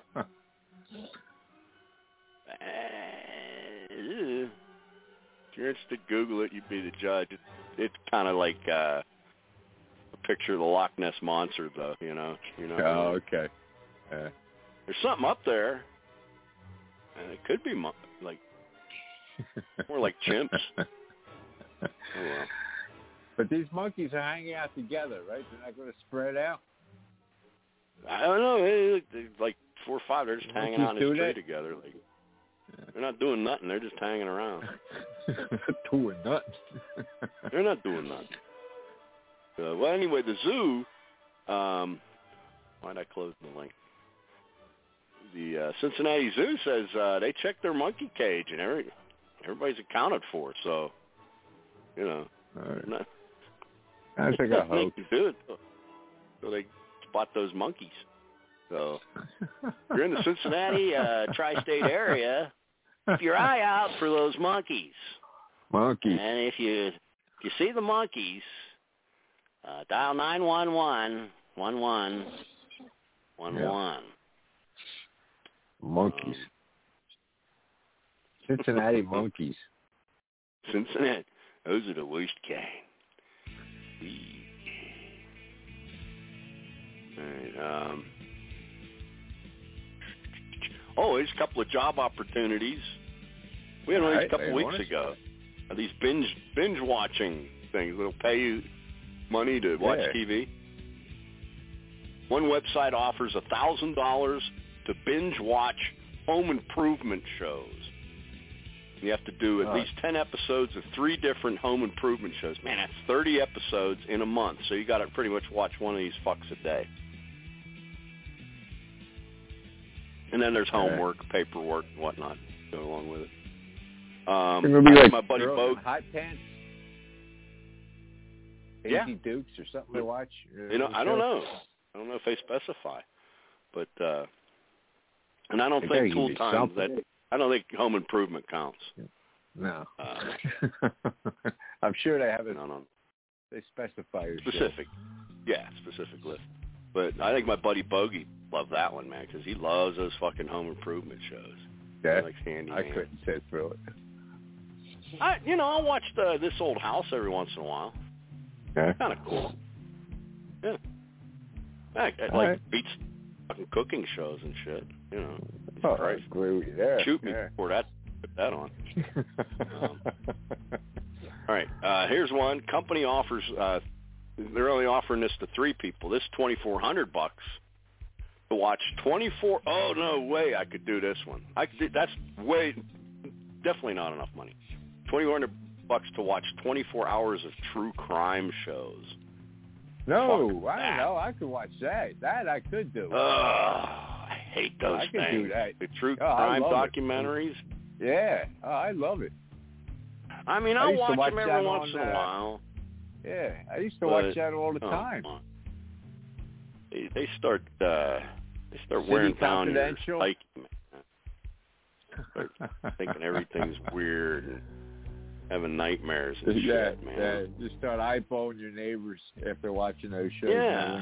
If you're interested, Google it. You'd be the judge. It's kind of like a picture of the Loch Ness Monster, though, you know. Oh, okay. There's something up there. And it could be more like chimps. Oh, well. But these monkeys are hanging out together, right? They're not going to spread out? I don't know. They're like 4 or 5. They're just hanging out in the tree together. Like, they're not doing nothing. They're just hanging around. Doing nothing. They're not doing nothing. Well, anyway, the zoo. Why'd I close the link? The Cincinnati Zoo says they checked their monkey cage and everybody's accounted for. So, you know, I think I hope. They do it. So they spot those monkeys. So if you're in the Cincinnati tri-state area, keep your eye out for those monkeys. Monkeys. And if you see the monkeys, dial 911 11 11. Monkeys. Cincinnati monkeys. Cincinnati. Those are the worst kind. All right, there's a couple of job opportunities. We had one of these a couple weeks ago. These binge watching things that'll pay you money to watch TV. One website offers $1,000 to binge watch home improvement shows. You have to do at least 10 episodes of 3 different home improvement shows. Man, that's 30 episodes in a month, so you got to pretty much watch one of these fucks a day. And then there's homework, paperwork, and whatnot to go along with it. My buddy Bo. Hot pants. Daisy Dukes or something to watch. I don't know. I don't know if they specify, but and I don't think Tool Time that. I don't think home improvement counts. No. I'm sure they have it. No. They specify specific. Yeah, specific list. But I think my buddy Bogey loved that one, man, because he loves those fucking home improvement shows. Yeah. Like Handyman. I couldn't sit through it. I'll watch This Old House every once in a while. Yeah. Kind of cool. Yeah. Beats fucking cooking shows and shit. You know. I agree with you there. Shoot me before put that on. All right. Here's one. Company offers. They're only offering this to 3 people. This $2,400 to watch 24. Oh no way! I could do this one. That's definitely not enough money. $2,400 to watch 24 hours of true crime shows. No, I don't know. I could watch that. That I could do. I hate those things. I can do that. The true crime documentaries. Yeah. Oh, I love it. I mean, I'll watch them every once in a while. Yeah, I used to watch that all the time. They start wearing down your psyche, man. Start thinking everything's weird and having nightmares and shit, man. Yeah, just start eyeballing your neighbors after watching those shows. Yeah.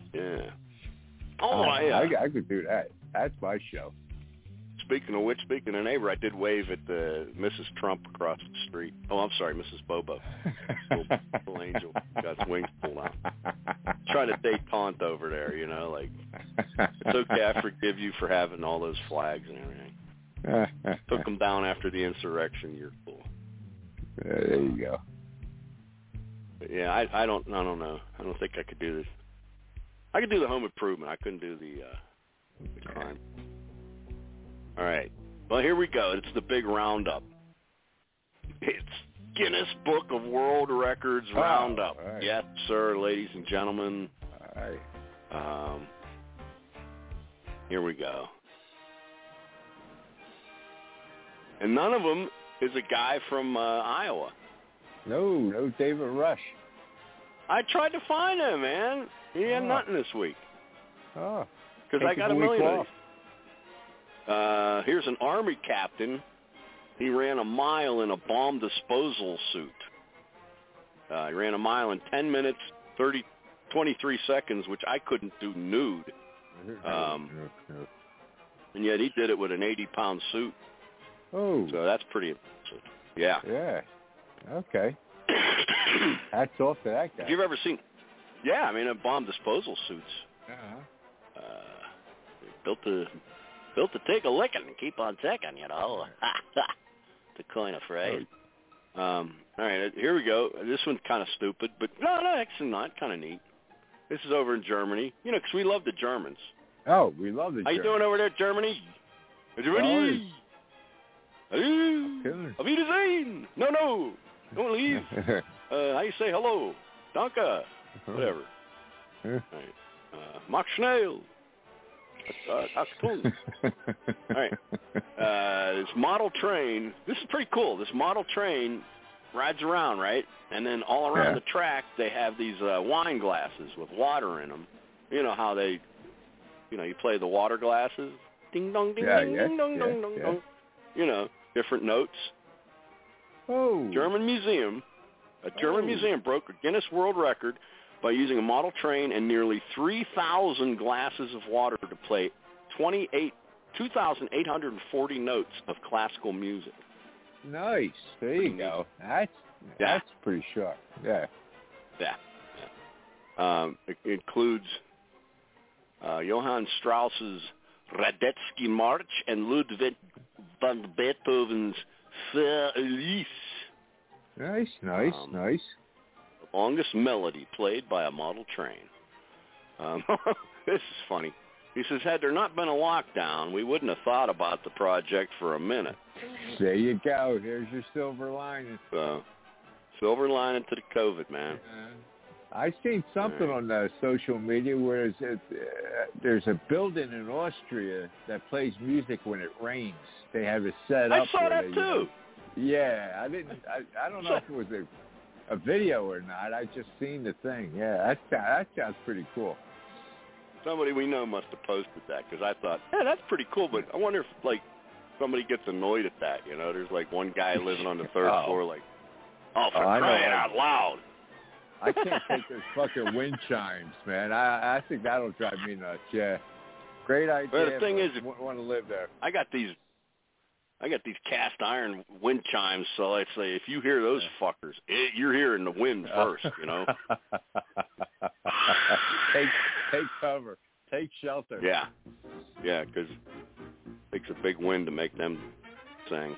Oh, I could do that. That's my show. Speaking of which, speaking of neighbor, I did wave at Mrs. Trump across the street. Oh, I'm sorry, Mrs. Bobo. Little angel got his wings pulled out. Trying to detente over there, you know, like, it's okay, I forgive you for having all those flags and everything. Took them down after the insurrection, you're cool. There you go. But yeah, I don't know. I don't think I could do this. I could do the home improvement. I couldn't do the crime. All right. Well, here we go. It's the big roundup. It's Guinness Book of World Records Roundup. Right. Yes, sir, ladies and gentlemen. All right. Here we go. And none of them is a guy from Iowa. No David Rush. I tried to find him, man. He had nothing this week. Oh. Because I got a million of these. Here's an Army captain. He ran a mile in a bomb disposal suit. He ran a mile in 10 minutes, 23 seconds, which I couldn't do nude. And yet he did it with an 80-pound suit. Oh. So that's pretty impressive. Yeah. Yeah. Okay. Hats off to that guy. Have you ever seen... Yeah, I mean, bomb disposal suits. Built to take a licking and keep on ticking, you know. To coin a phrase. All right, here we go. This one's kind of stupid, but no, actually not. Kind of neat. This is over in Germany. You know, because we love the Germans. Oh, we love the Germans. How you doing over there, Germany? Germany. Auf Wiedersehen. No. Don't leave. How you say hello? Danke. Whatever. All right. Mach schnell. All right. This model train, this is pretty cool. This model train rides around, right? And then all around the track, they have these wine glasses with water in them. You know how they, you play the water glasses? Ding, dong, ding, ding, ding, dong, dong, dong, dong. You know, different notes. Oh. German museum broke a Guinness World Record by using a model train and nearly 3,000 glasses of water to play 2,840 notes of classical music. Nice. There you go. That's pretty sharp. Yeah. It includes Johann Strauss's Radetzky March and Ludwig van Beethoven's Für Elise. Nice. The longest melody played by a model train. This is funny. He says, had there not been a lockdown, we wouldn't have thought about the project for a minute. There you go. There's your silver lining. Silver lining to the COVID, man. I've seen something on social media where there's a building in Austria that plays music when it rains. They have it set up. I saw that too. Yeah, I don't know if it was a video or not. I just seen the thing. Yeah, that sounds pretty cool. Somebody we know must have posted that because I thought, yeah, that's pretty cool. But I wonder if somebody gets annoyed at that. There's one guy living on the third floor, for crying out loud. I can't take those fucking wind chimes, man. I think that'll drive me nuts. Yeah, great idea. Well, the thing is, want to live there. I got these cast iron wind chimes, so let's say if you hear those fuckers, you're hearing the wind first, Take cover. Take shelter. Yeah, because it takes a big wind to make them sing.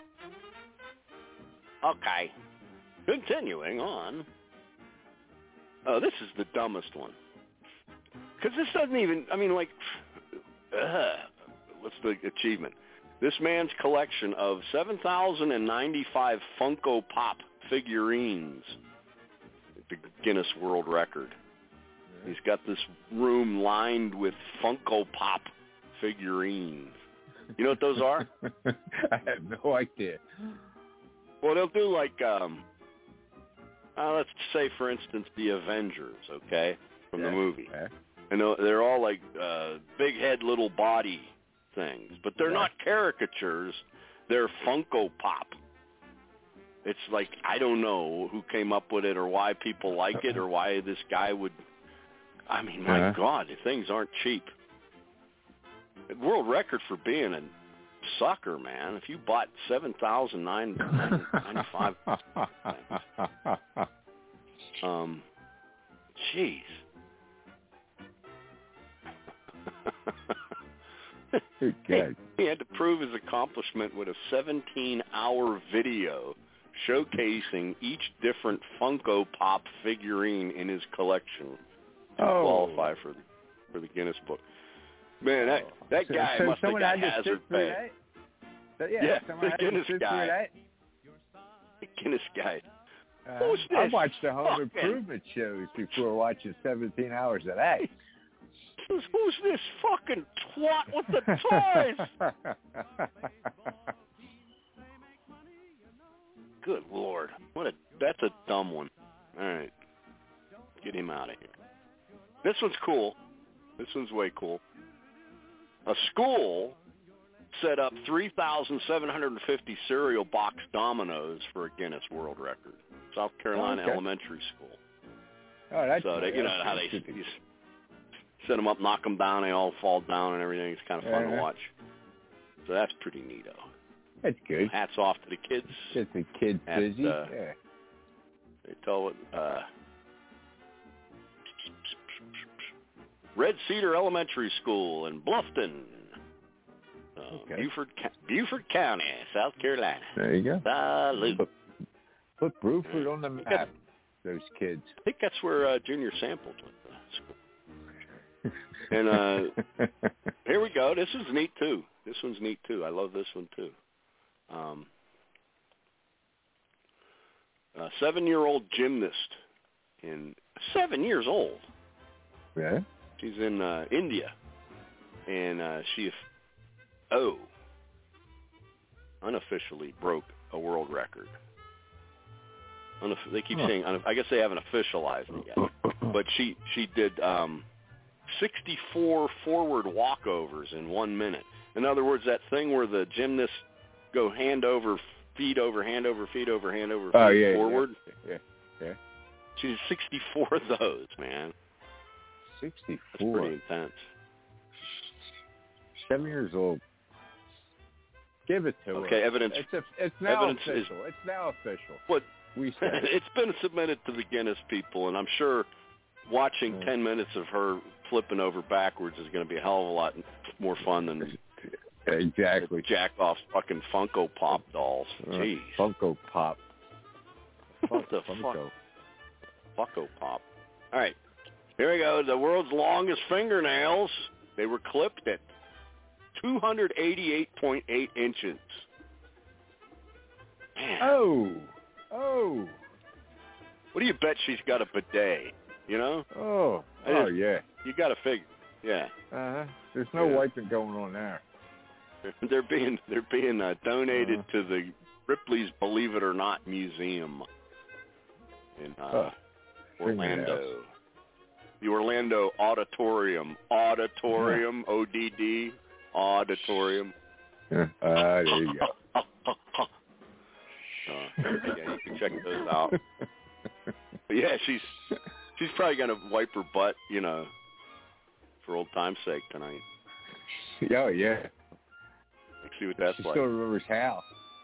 Okay, continuing on. Oh, this is the dumbest one. Because this doesn't even, what's the achievement? This man's collection of 7,095 Funko Pop figurines, the Guinness World Record. He's got this room lined with Funko Pop figurines. You know what those are? I have no idea. Well, they'll do let's say, for instance, the Avengers, okay, from the movie. Okay. And they're all big head, little body things. But they're not caricatures. They're Funko Pop. It's I don't know who came up with it or why people like it or why this guy would... my God, the things aren't cheap. World record for being a sucker, man. If you bought 7,995 jeez. He had to prove his accomplishment with a 17-hour video showcasing each different Funko Pop figurine in his collection to qualify for the Guinness Book. Man, that guy must have got hazard pay. The Guinness guy. The Guinness guy. Who's this? I watched the home improvement shows before watching 17 Hours of that. Who's this fucking twat with the toys? Good Lord. That's a dumb one. All right. Get him out of here. This one's cool. This one's way cool. A school set up 3,750 cereal box dominoes for a Guinness World Record. South Carolina Elementary School. Oh, that's so they, you know how they set them up, knock them down, they all fall down and everything. It's kind of fun to watch. So that's pretty neato. That's good. Hats off to the kids. Get the kids busy. They tell it. Red Cedar Elementary School in Bluffton, Beaufort County, South Carolina. There you go. Salute. Put Bruford on the map. Those kids. I think that's where Junior Samples went to school. And here we go. This is neat too. This one's neat too. I love this one too. 7-year-old gymnast 7 years old. Yeah. She's in India, and she unofficially broke a world record. They keep saying, I guess they haven't officialized it yet, but she did 64 forward walkovers in 1 minute. In other words, that thing where the gymnasts go hand over, feet over, hand over, feet over, hand over, feet forward. Yeah. She did 64 of those, man. 64. That's pretty intense. 7 years old. Give it to her. Okay, evidence. It's now evidence official. It's now official. What we said. It's been submitted to the Guinness people, and I'm sure watching 10 minutes of her flipping over backwards is going to be a hell of a lot more fun than exactly jack off fucking Funko Pop dolls. Jeez. Funko Pop. What the fuck? Funko Pop. All right. Here we go. The world's longest fingernails. They were clipped at 288.8 inches. Man. Oh. What do you bet she's got a bidet? You know? Oh, yeah. You got to figure. Yeah. There's no wiping going on there. They're being donated to the Ripley's Believe It or Not Museum in Orlando. The Orlando Auditorium. ODD. Auditorium. There you go. Yeah, you can check those out. But yeah, she's probably gonna wipe her butt, you know, for old time's sake tonight. Oh yeah. Let's see what that's like. She still remembers how.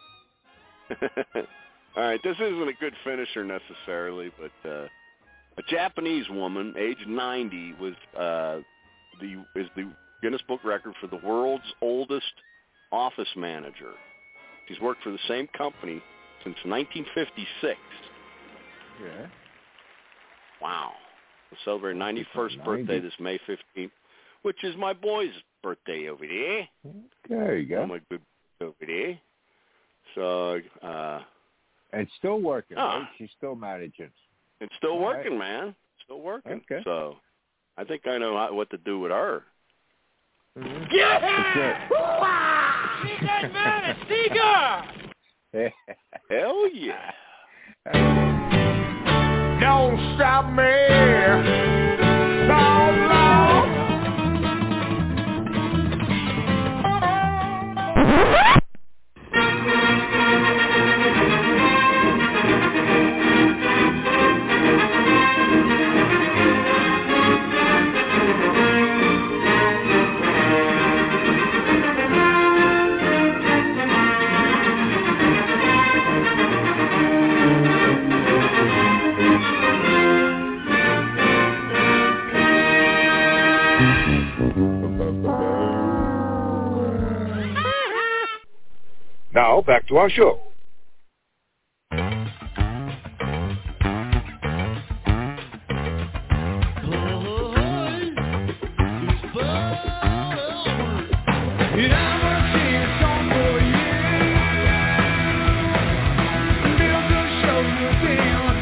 All right, this isn't a good finisher necessarily, but a Japanese woman, age 90, is the Guinness Book record for the world's oldest office manager. She's worked for the same company since 1956. Yeah. Wow. We'll celebrate 91st birthday this May 15th, which is my boy's birthday over there. There you go. My good over there. So, and still working, right? She's still managing. It's still working, man. Still working. Okay. So, I think I know what to do with her. Mm-hmm. Yeah! She's that man, Seeger! Hell yeah. Don't stop me. No. Now, back to our show. Show you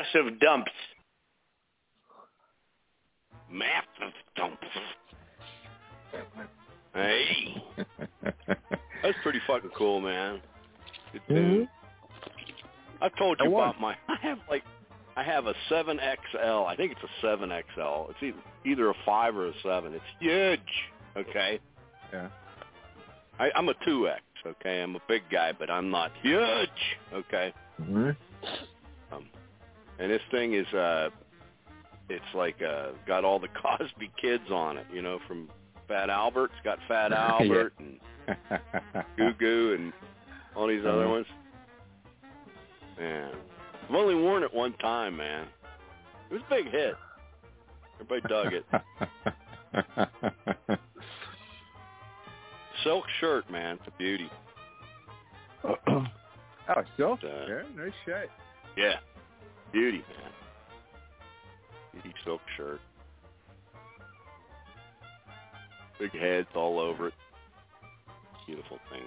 Massive Dumps. Massive Dumps. Hey. That's pretty fucking cool, man. Good tune. I told you about my... I have a 7XL. I think it's a 7XL. It's either a 5 or a 7. It's huge. Okay? Yeah. I'm a 2X. Okay? I'm a big guy, but I'm not huge. Okay? Mm-hmm. And this thing is, it's like got all the Cosby Kids on it, you know, from Fat Albert. It's got Fat Albert and Goo Goo and all these other ones. Man, I've only worn it one time, man. It was a big hit. Everybody dug it. Silk shirt, man. It's a beauty. Oh, silk? Yeah, nice shit. Yeah. Beauty, man. Beauty silk shirt. Big heads all over it. Beautiful thing.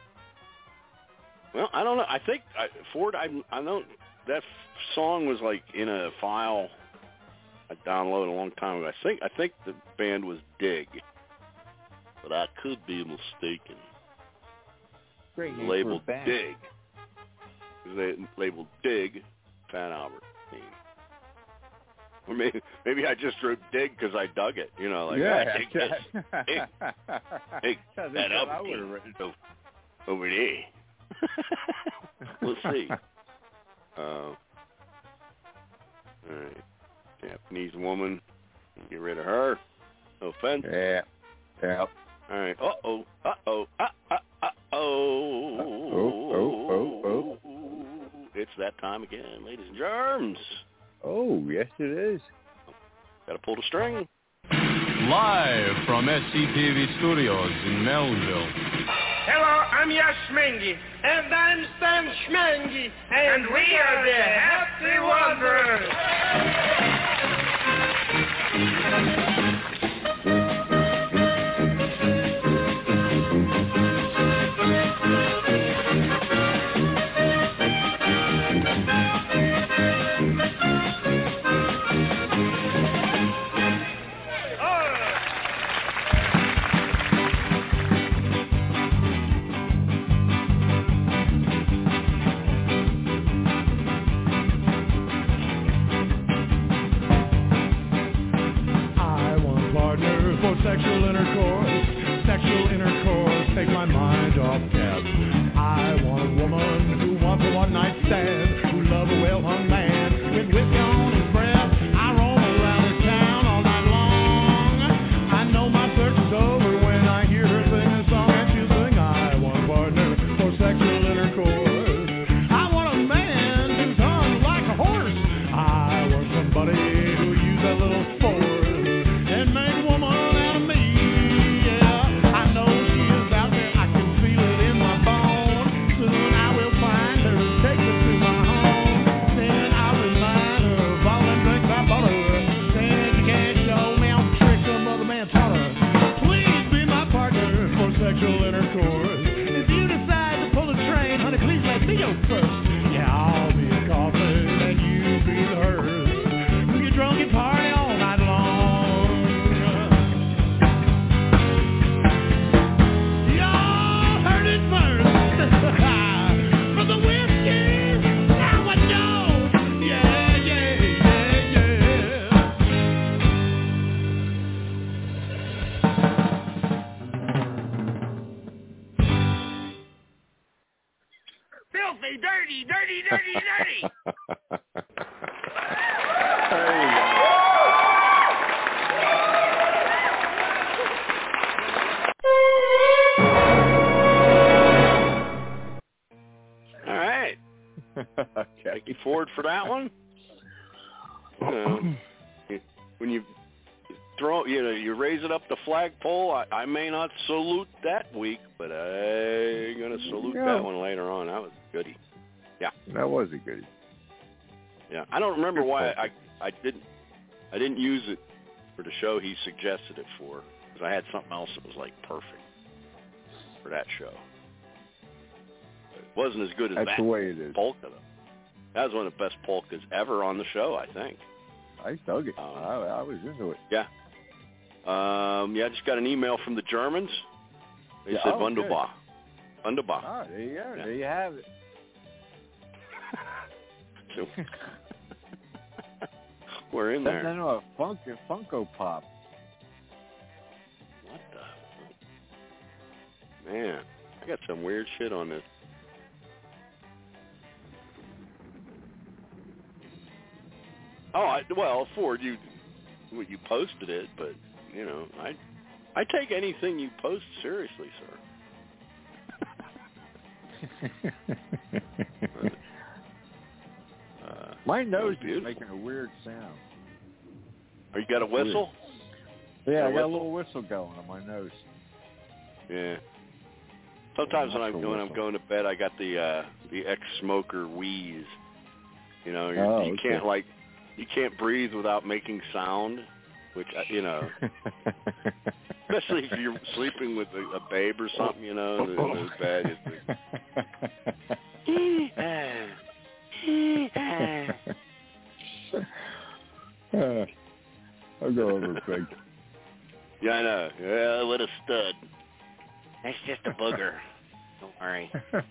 Well, I don't know. I think Ford. I know that song was like in a file I downloaded a long time ago. I think the band was Dig, but I could be mistaken. Great name labeled for a band. Dig. They labeled Dig. Fat Albert theme. Or maybe I just wrote Dig because I dug it. You know, like, I dig this. Dig that up over there. We'll see. All right. Japanese woman. Get rid of her. No offense. Yeah. Yeah. All right. Uh-oh. It's that time again, ladies and germs. Oh, yes it is. Got to pull the string. Live from SCTV Studios in Melville. Hello, I'm Yash Mengi. And I'm Stan Schmengi. And we are the Happy Wanderers. Sexual intercourse, take my mind off cats. I want a woman who wants a one-night stand, who loves a well-hung man with whiskey on his breath. I roam around her town all night long. I know my search is over when I hear her sing a song, and she'll sing, I want a partner for sexual intercourse. I want a man whose tongue like a horse. I want somebody who'll use that little force and make a woman out of me. Sexual intercourse. If you decide to pull the train, honey, please let me go first. Yeah, I'll be a coffin and you be the hearse. We get drunk and party all night long. Y'all heard it first. For the whiskey, now I know. Yeah, yeah, yeah, yeah. Filthy, dirty, dirty, dirty, dirty. All right. Thank you, Ford, for that one. When you throw, you raise it up the flagpole. I may not salute that week, but I'm gonna salute that one later on. That was a goodie. Yeah, that was a goodie. Yeah, I don't remember why I didn't use it for the show he suggested it for, because I had something else that was like perfect for that show. But it wasn't as good as That's that. the way it is. Polka, though. That was one of the best polkas ever on the show, I think. I dug it. I was into it. Yeah. I just got an email from the Germans. They said Wunderbar. Wunderbar. Oh, there you go. Yeah. There you have it. We're in there. That's a Funko Pop. What the? Man, I got some weird shit on this. Ford, you posted it, but I take anything you post seriously, sir. My nose is making a weird sound. Oh, you got a whistle? Yeah, I got a little whistle going on my nose. Yeah. Sometimes when I'm going to bed, I got the ex-smoker wheeze. You can't breathe without making sound, which especially if you're sleeping with a babe or something, in the bed. I'll go over big. Yeah, I know. Yeah, what a stud. That's just a booger. Don't worry.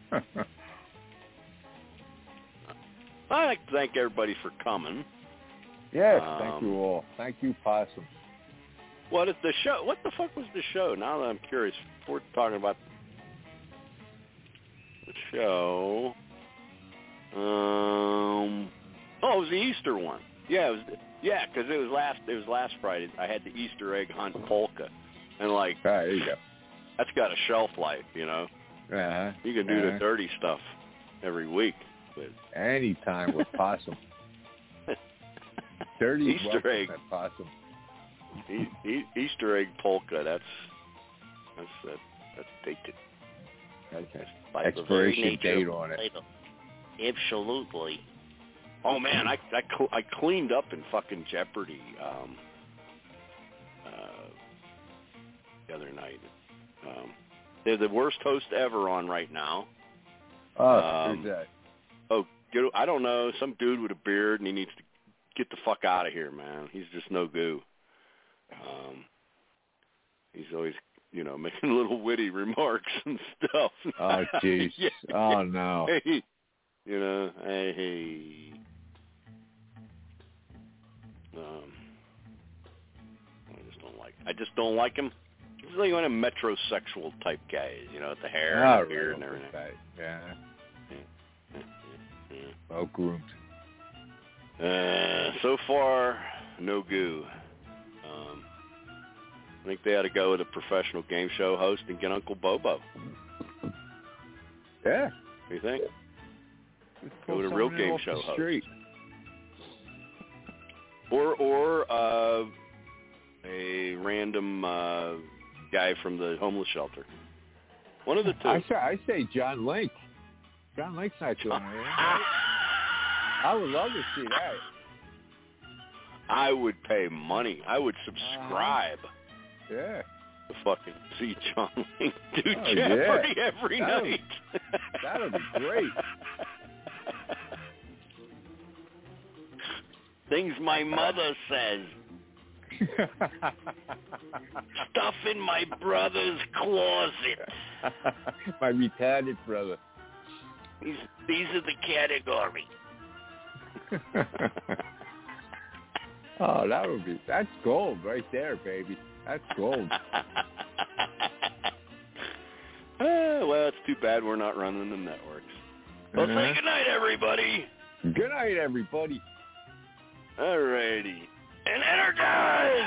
I'd like to thank everybody for coming. Yes, thank you all. Thank you, Possum. What is the show? What the fuck was the show? Now that I'm curious, we're talking about the show. It was the Easter one. Yeah, because it was last Friday. I had the Easter egg hunt polka, and there you go. That's got a shelf life, Uh-huh. You can do the dirty stuff every week. But anytime with Possum. Dirty Easter egg Possum. Easter egg polka. That's dated. Okay. Expiration date on it. Absolutely. Oh man, I cleaned up in fucking Jeopardy the other night. They're the worst host ever on right now. Oh, who's that? I don't know. Some dude with a beard, and he needs to get the fuck out of here, man. He's just no goo. He's always, making little witty remarks and stuff. Oh, jeez. Yeah. Oh, no. Hey. I just don't like him. He's like one of them metrosexual type guys, with the hair and the beard and everything. Yeah. Well groomed. So far, no goo. I think they ought to go with a professional game show host and get Uncle Bobo. Yeah. What do you think? Go with a real game show host. Street. Or a random guy from the homeless shelter. One of the two. I say John Link. John Link's not doing it. I would love to see that. I would pay money. I would subscribe. Yeah. To fucking see John Link do Jeopardy every night. That would be great. Things my mother says. Stuff in my brother's closet. My retarded brother. These are the category. Oh, that's gold right there, baby. That's gold. Well, it's too bad we're not running the networks. Well, say goodnight, everybody. Good night, everybody. All righty. And energize!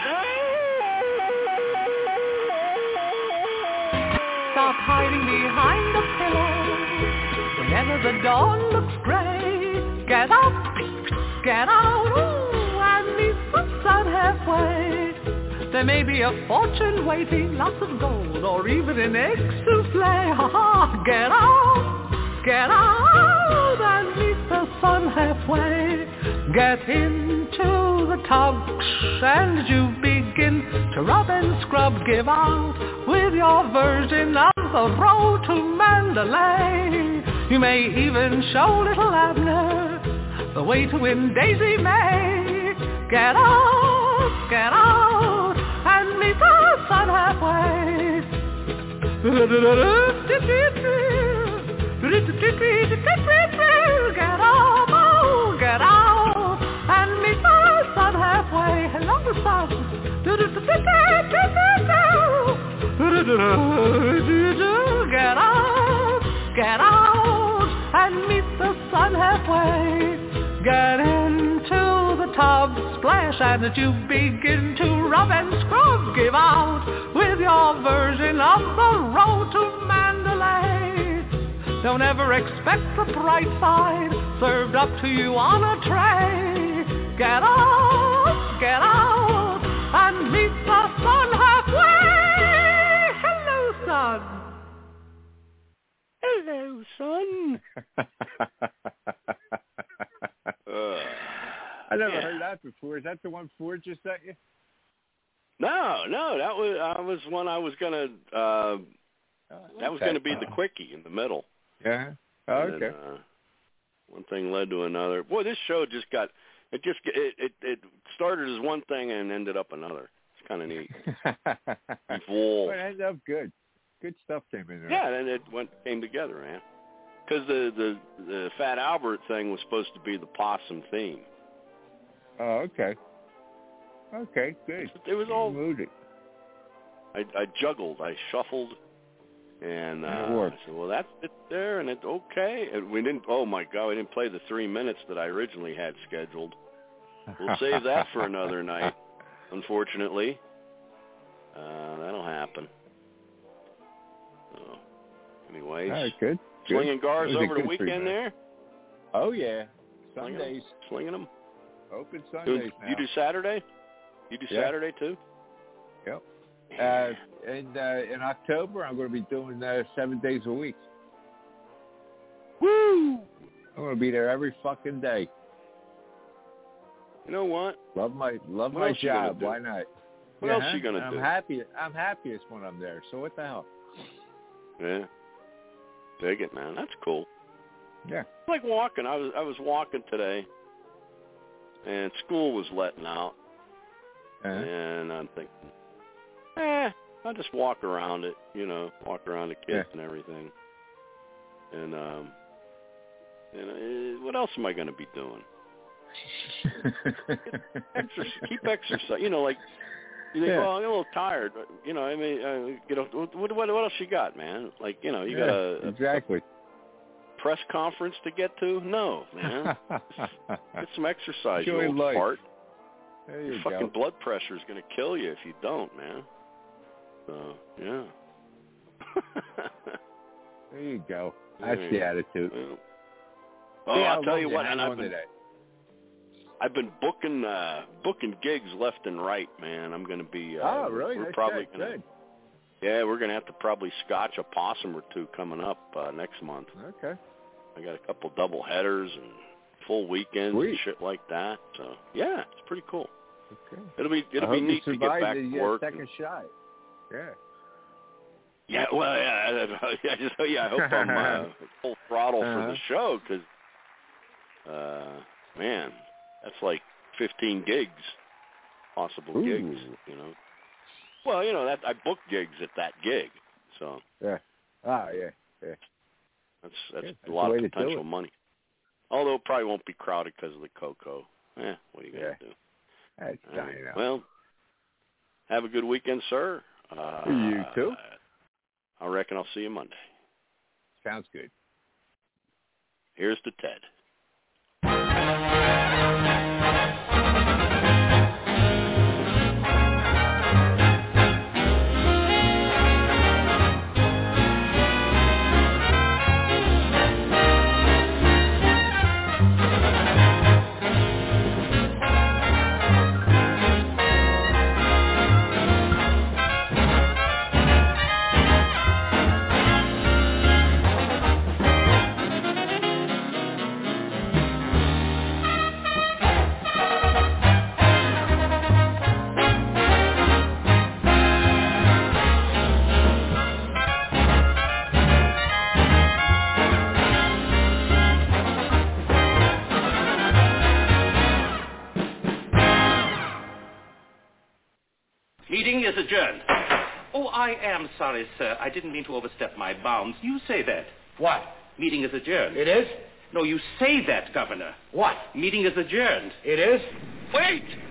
Stop hiding behind the pillow whenever the dawn looks gray. Get up, get out, ooh, and meet the sun halfway. There may be a fortune waiting, lots of gold, or even an egg souffle. Ha ha! Get out, and meet the sun halfway. Get into the tub, and you begin to rub and scrub. Give out with your version of the road to Mandalay. You may even show little Abner the way to win Daisy May. Get out, and meet the sun halfway. Get out, and meet the sun halfway. Hello, the sun. Get out, and meet the sun halfway. Get into the tub, splash, and you begin to rub and scrub. Give out with your version of the road to Mandalay. Don't ever expect the bright side served up to you on a tray. Get out, and meet the sun halfway. Hello, sun. Hello, son. I never heard that before. Is that the one Ford just sent you? No, that was one I was gonna. That was gonna be the quickie in the middle. Yeah. Oh, okay. And, one thing led to another. Boy, this show just got. It started as one thing and ended up another. It's kind of neat. Evolved. Well, it ended up good. Good stuff came in there. Yeah, and it came together, man. Because the Fat Albert thing was supposed to be the possum theme. Oh, okay. Okay, good. It was all moody. I juggled, I shuffled, and I said, well, that's it there, and it's okay. And we didn't. Oh my God, we didn't play the 3 minutes that I originally had scheduled. We'll save that for another night. Unfortunately, that'll happen. So, anyways, all right, good. Slinging guards over the weekend there. Oh yeah, Sundays. Slinging them. Open Sundays now. You do Saturday? You do Saturday too? Yep. And in October, I'm going to be doing 7 days a week. Woo! I'm going to be there every fucking day. You know what? Love my job. Why not? What else are you going to do? I'm happiest when I'm there. So what the hell? Yeah. Dig it, man. That's cool. Yeah. It's like walking. I was walking today, and school was letting out, and I'm thinking, I'll just walk around it, walk around the kids and everything. And what else am I going to be doing? Keep exercise. Like you think, well, I'm a little tired. What else you got, man? Like, you got a press conference to get to? No, man. Get some exercise, you old fart. Your fucking blood pressure is going to kill you if you don't, man. So, yeah. There you go. That's the attitude. I'll tell you what, and I've been booking gigs left and right, man. I'm going to be. Really? We're probably going to. Yeah, we're going to have to probably scotch a possum or two coming up next month. Okay. I got a couple double headers and full weekends and shit like that. So yeah, it's pretty cool. Okay. It'll be neat to get back to work. Second shot. Yeah. Yeah. Well, yeah. I hope I'm full throttle for the show because, man, that's like 15 gigs, possible gigs. Well, that I book gigs at that gig, so. Yeah. Yeah. That's a lot of potential money. Although it probably won't be crowded because of the Coco. What are you going to do? That's well, have a good weekend, sir. You too. I reckon I'll see you Monday. Sounds good. Here's to Ted. Meeting is adjourned. Oh, I am sorry, sir. I didn't mean to overstep my bounds. You say that. What? Meeting is adjourned. It is? No, you say that, Governor. What? Meeting is adjourned. It is? Wait!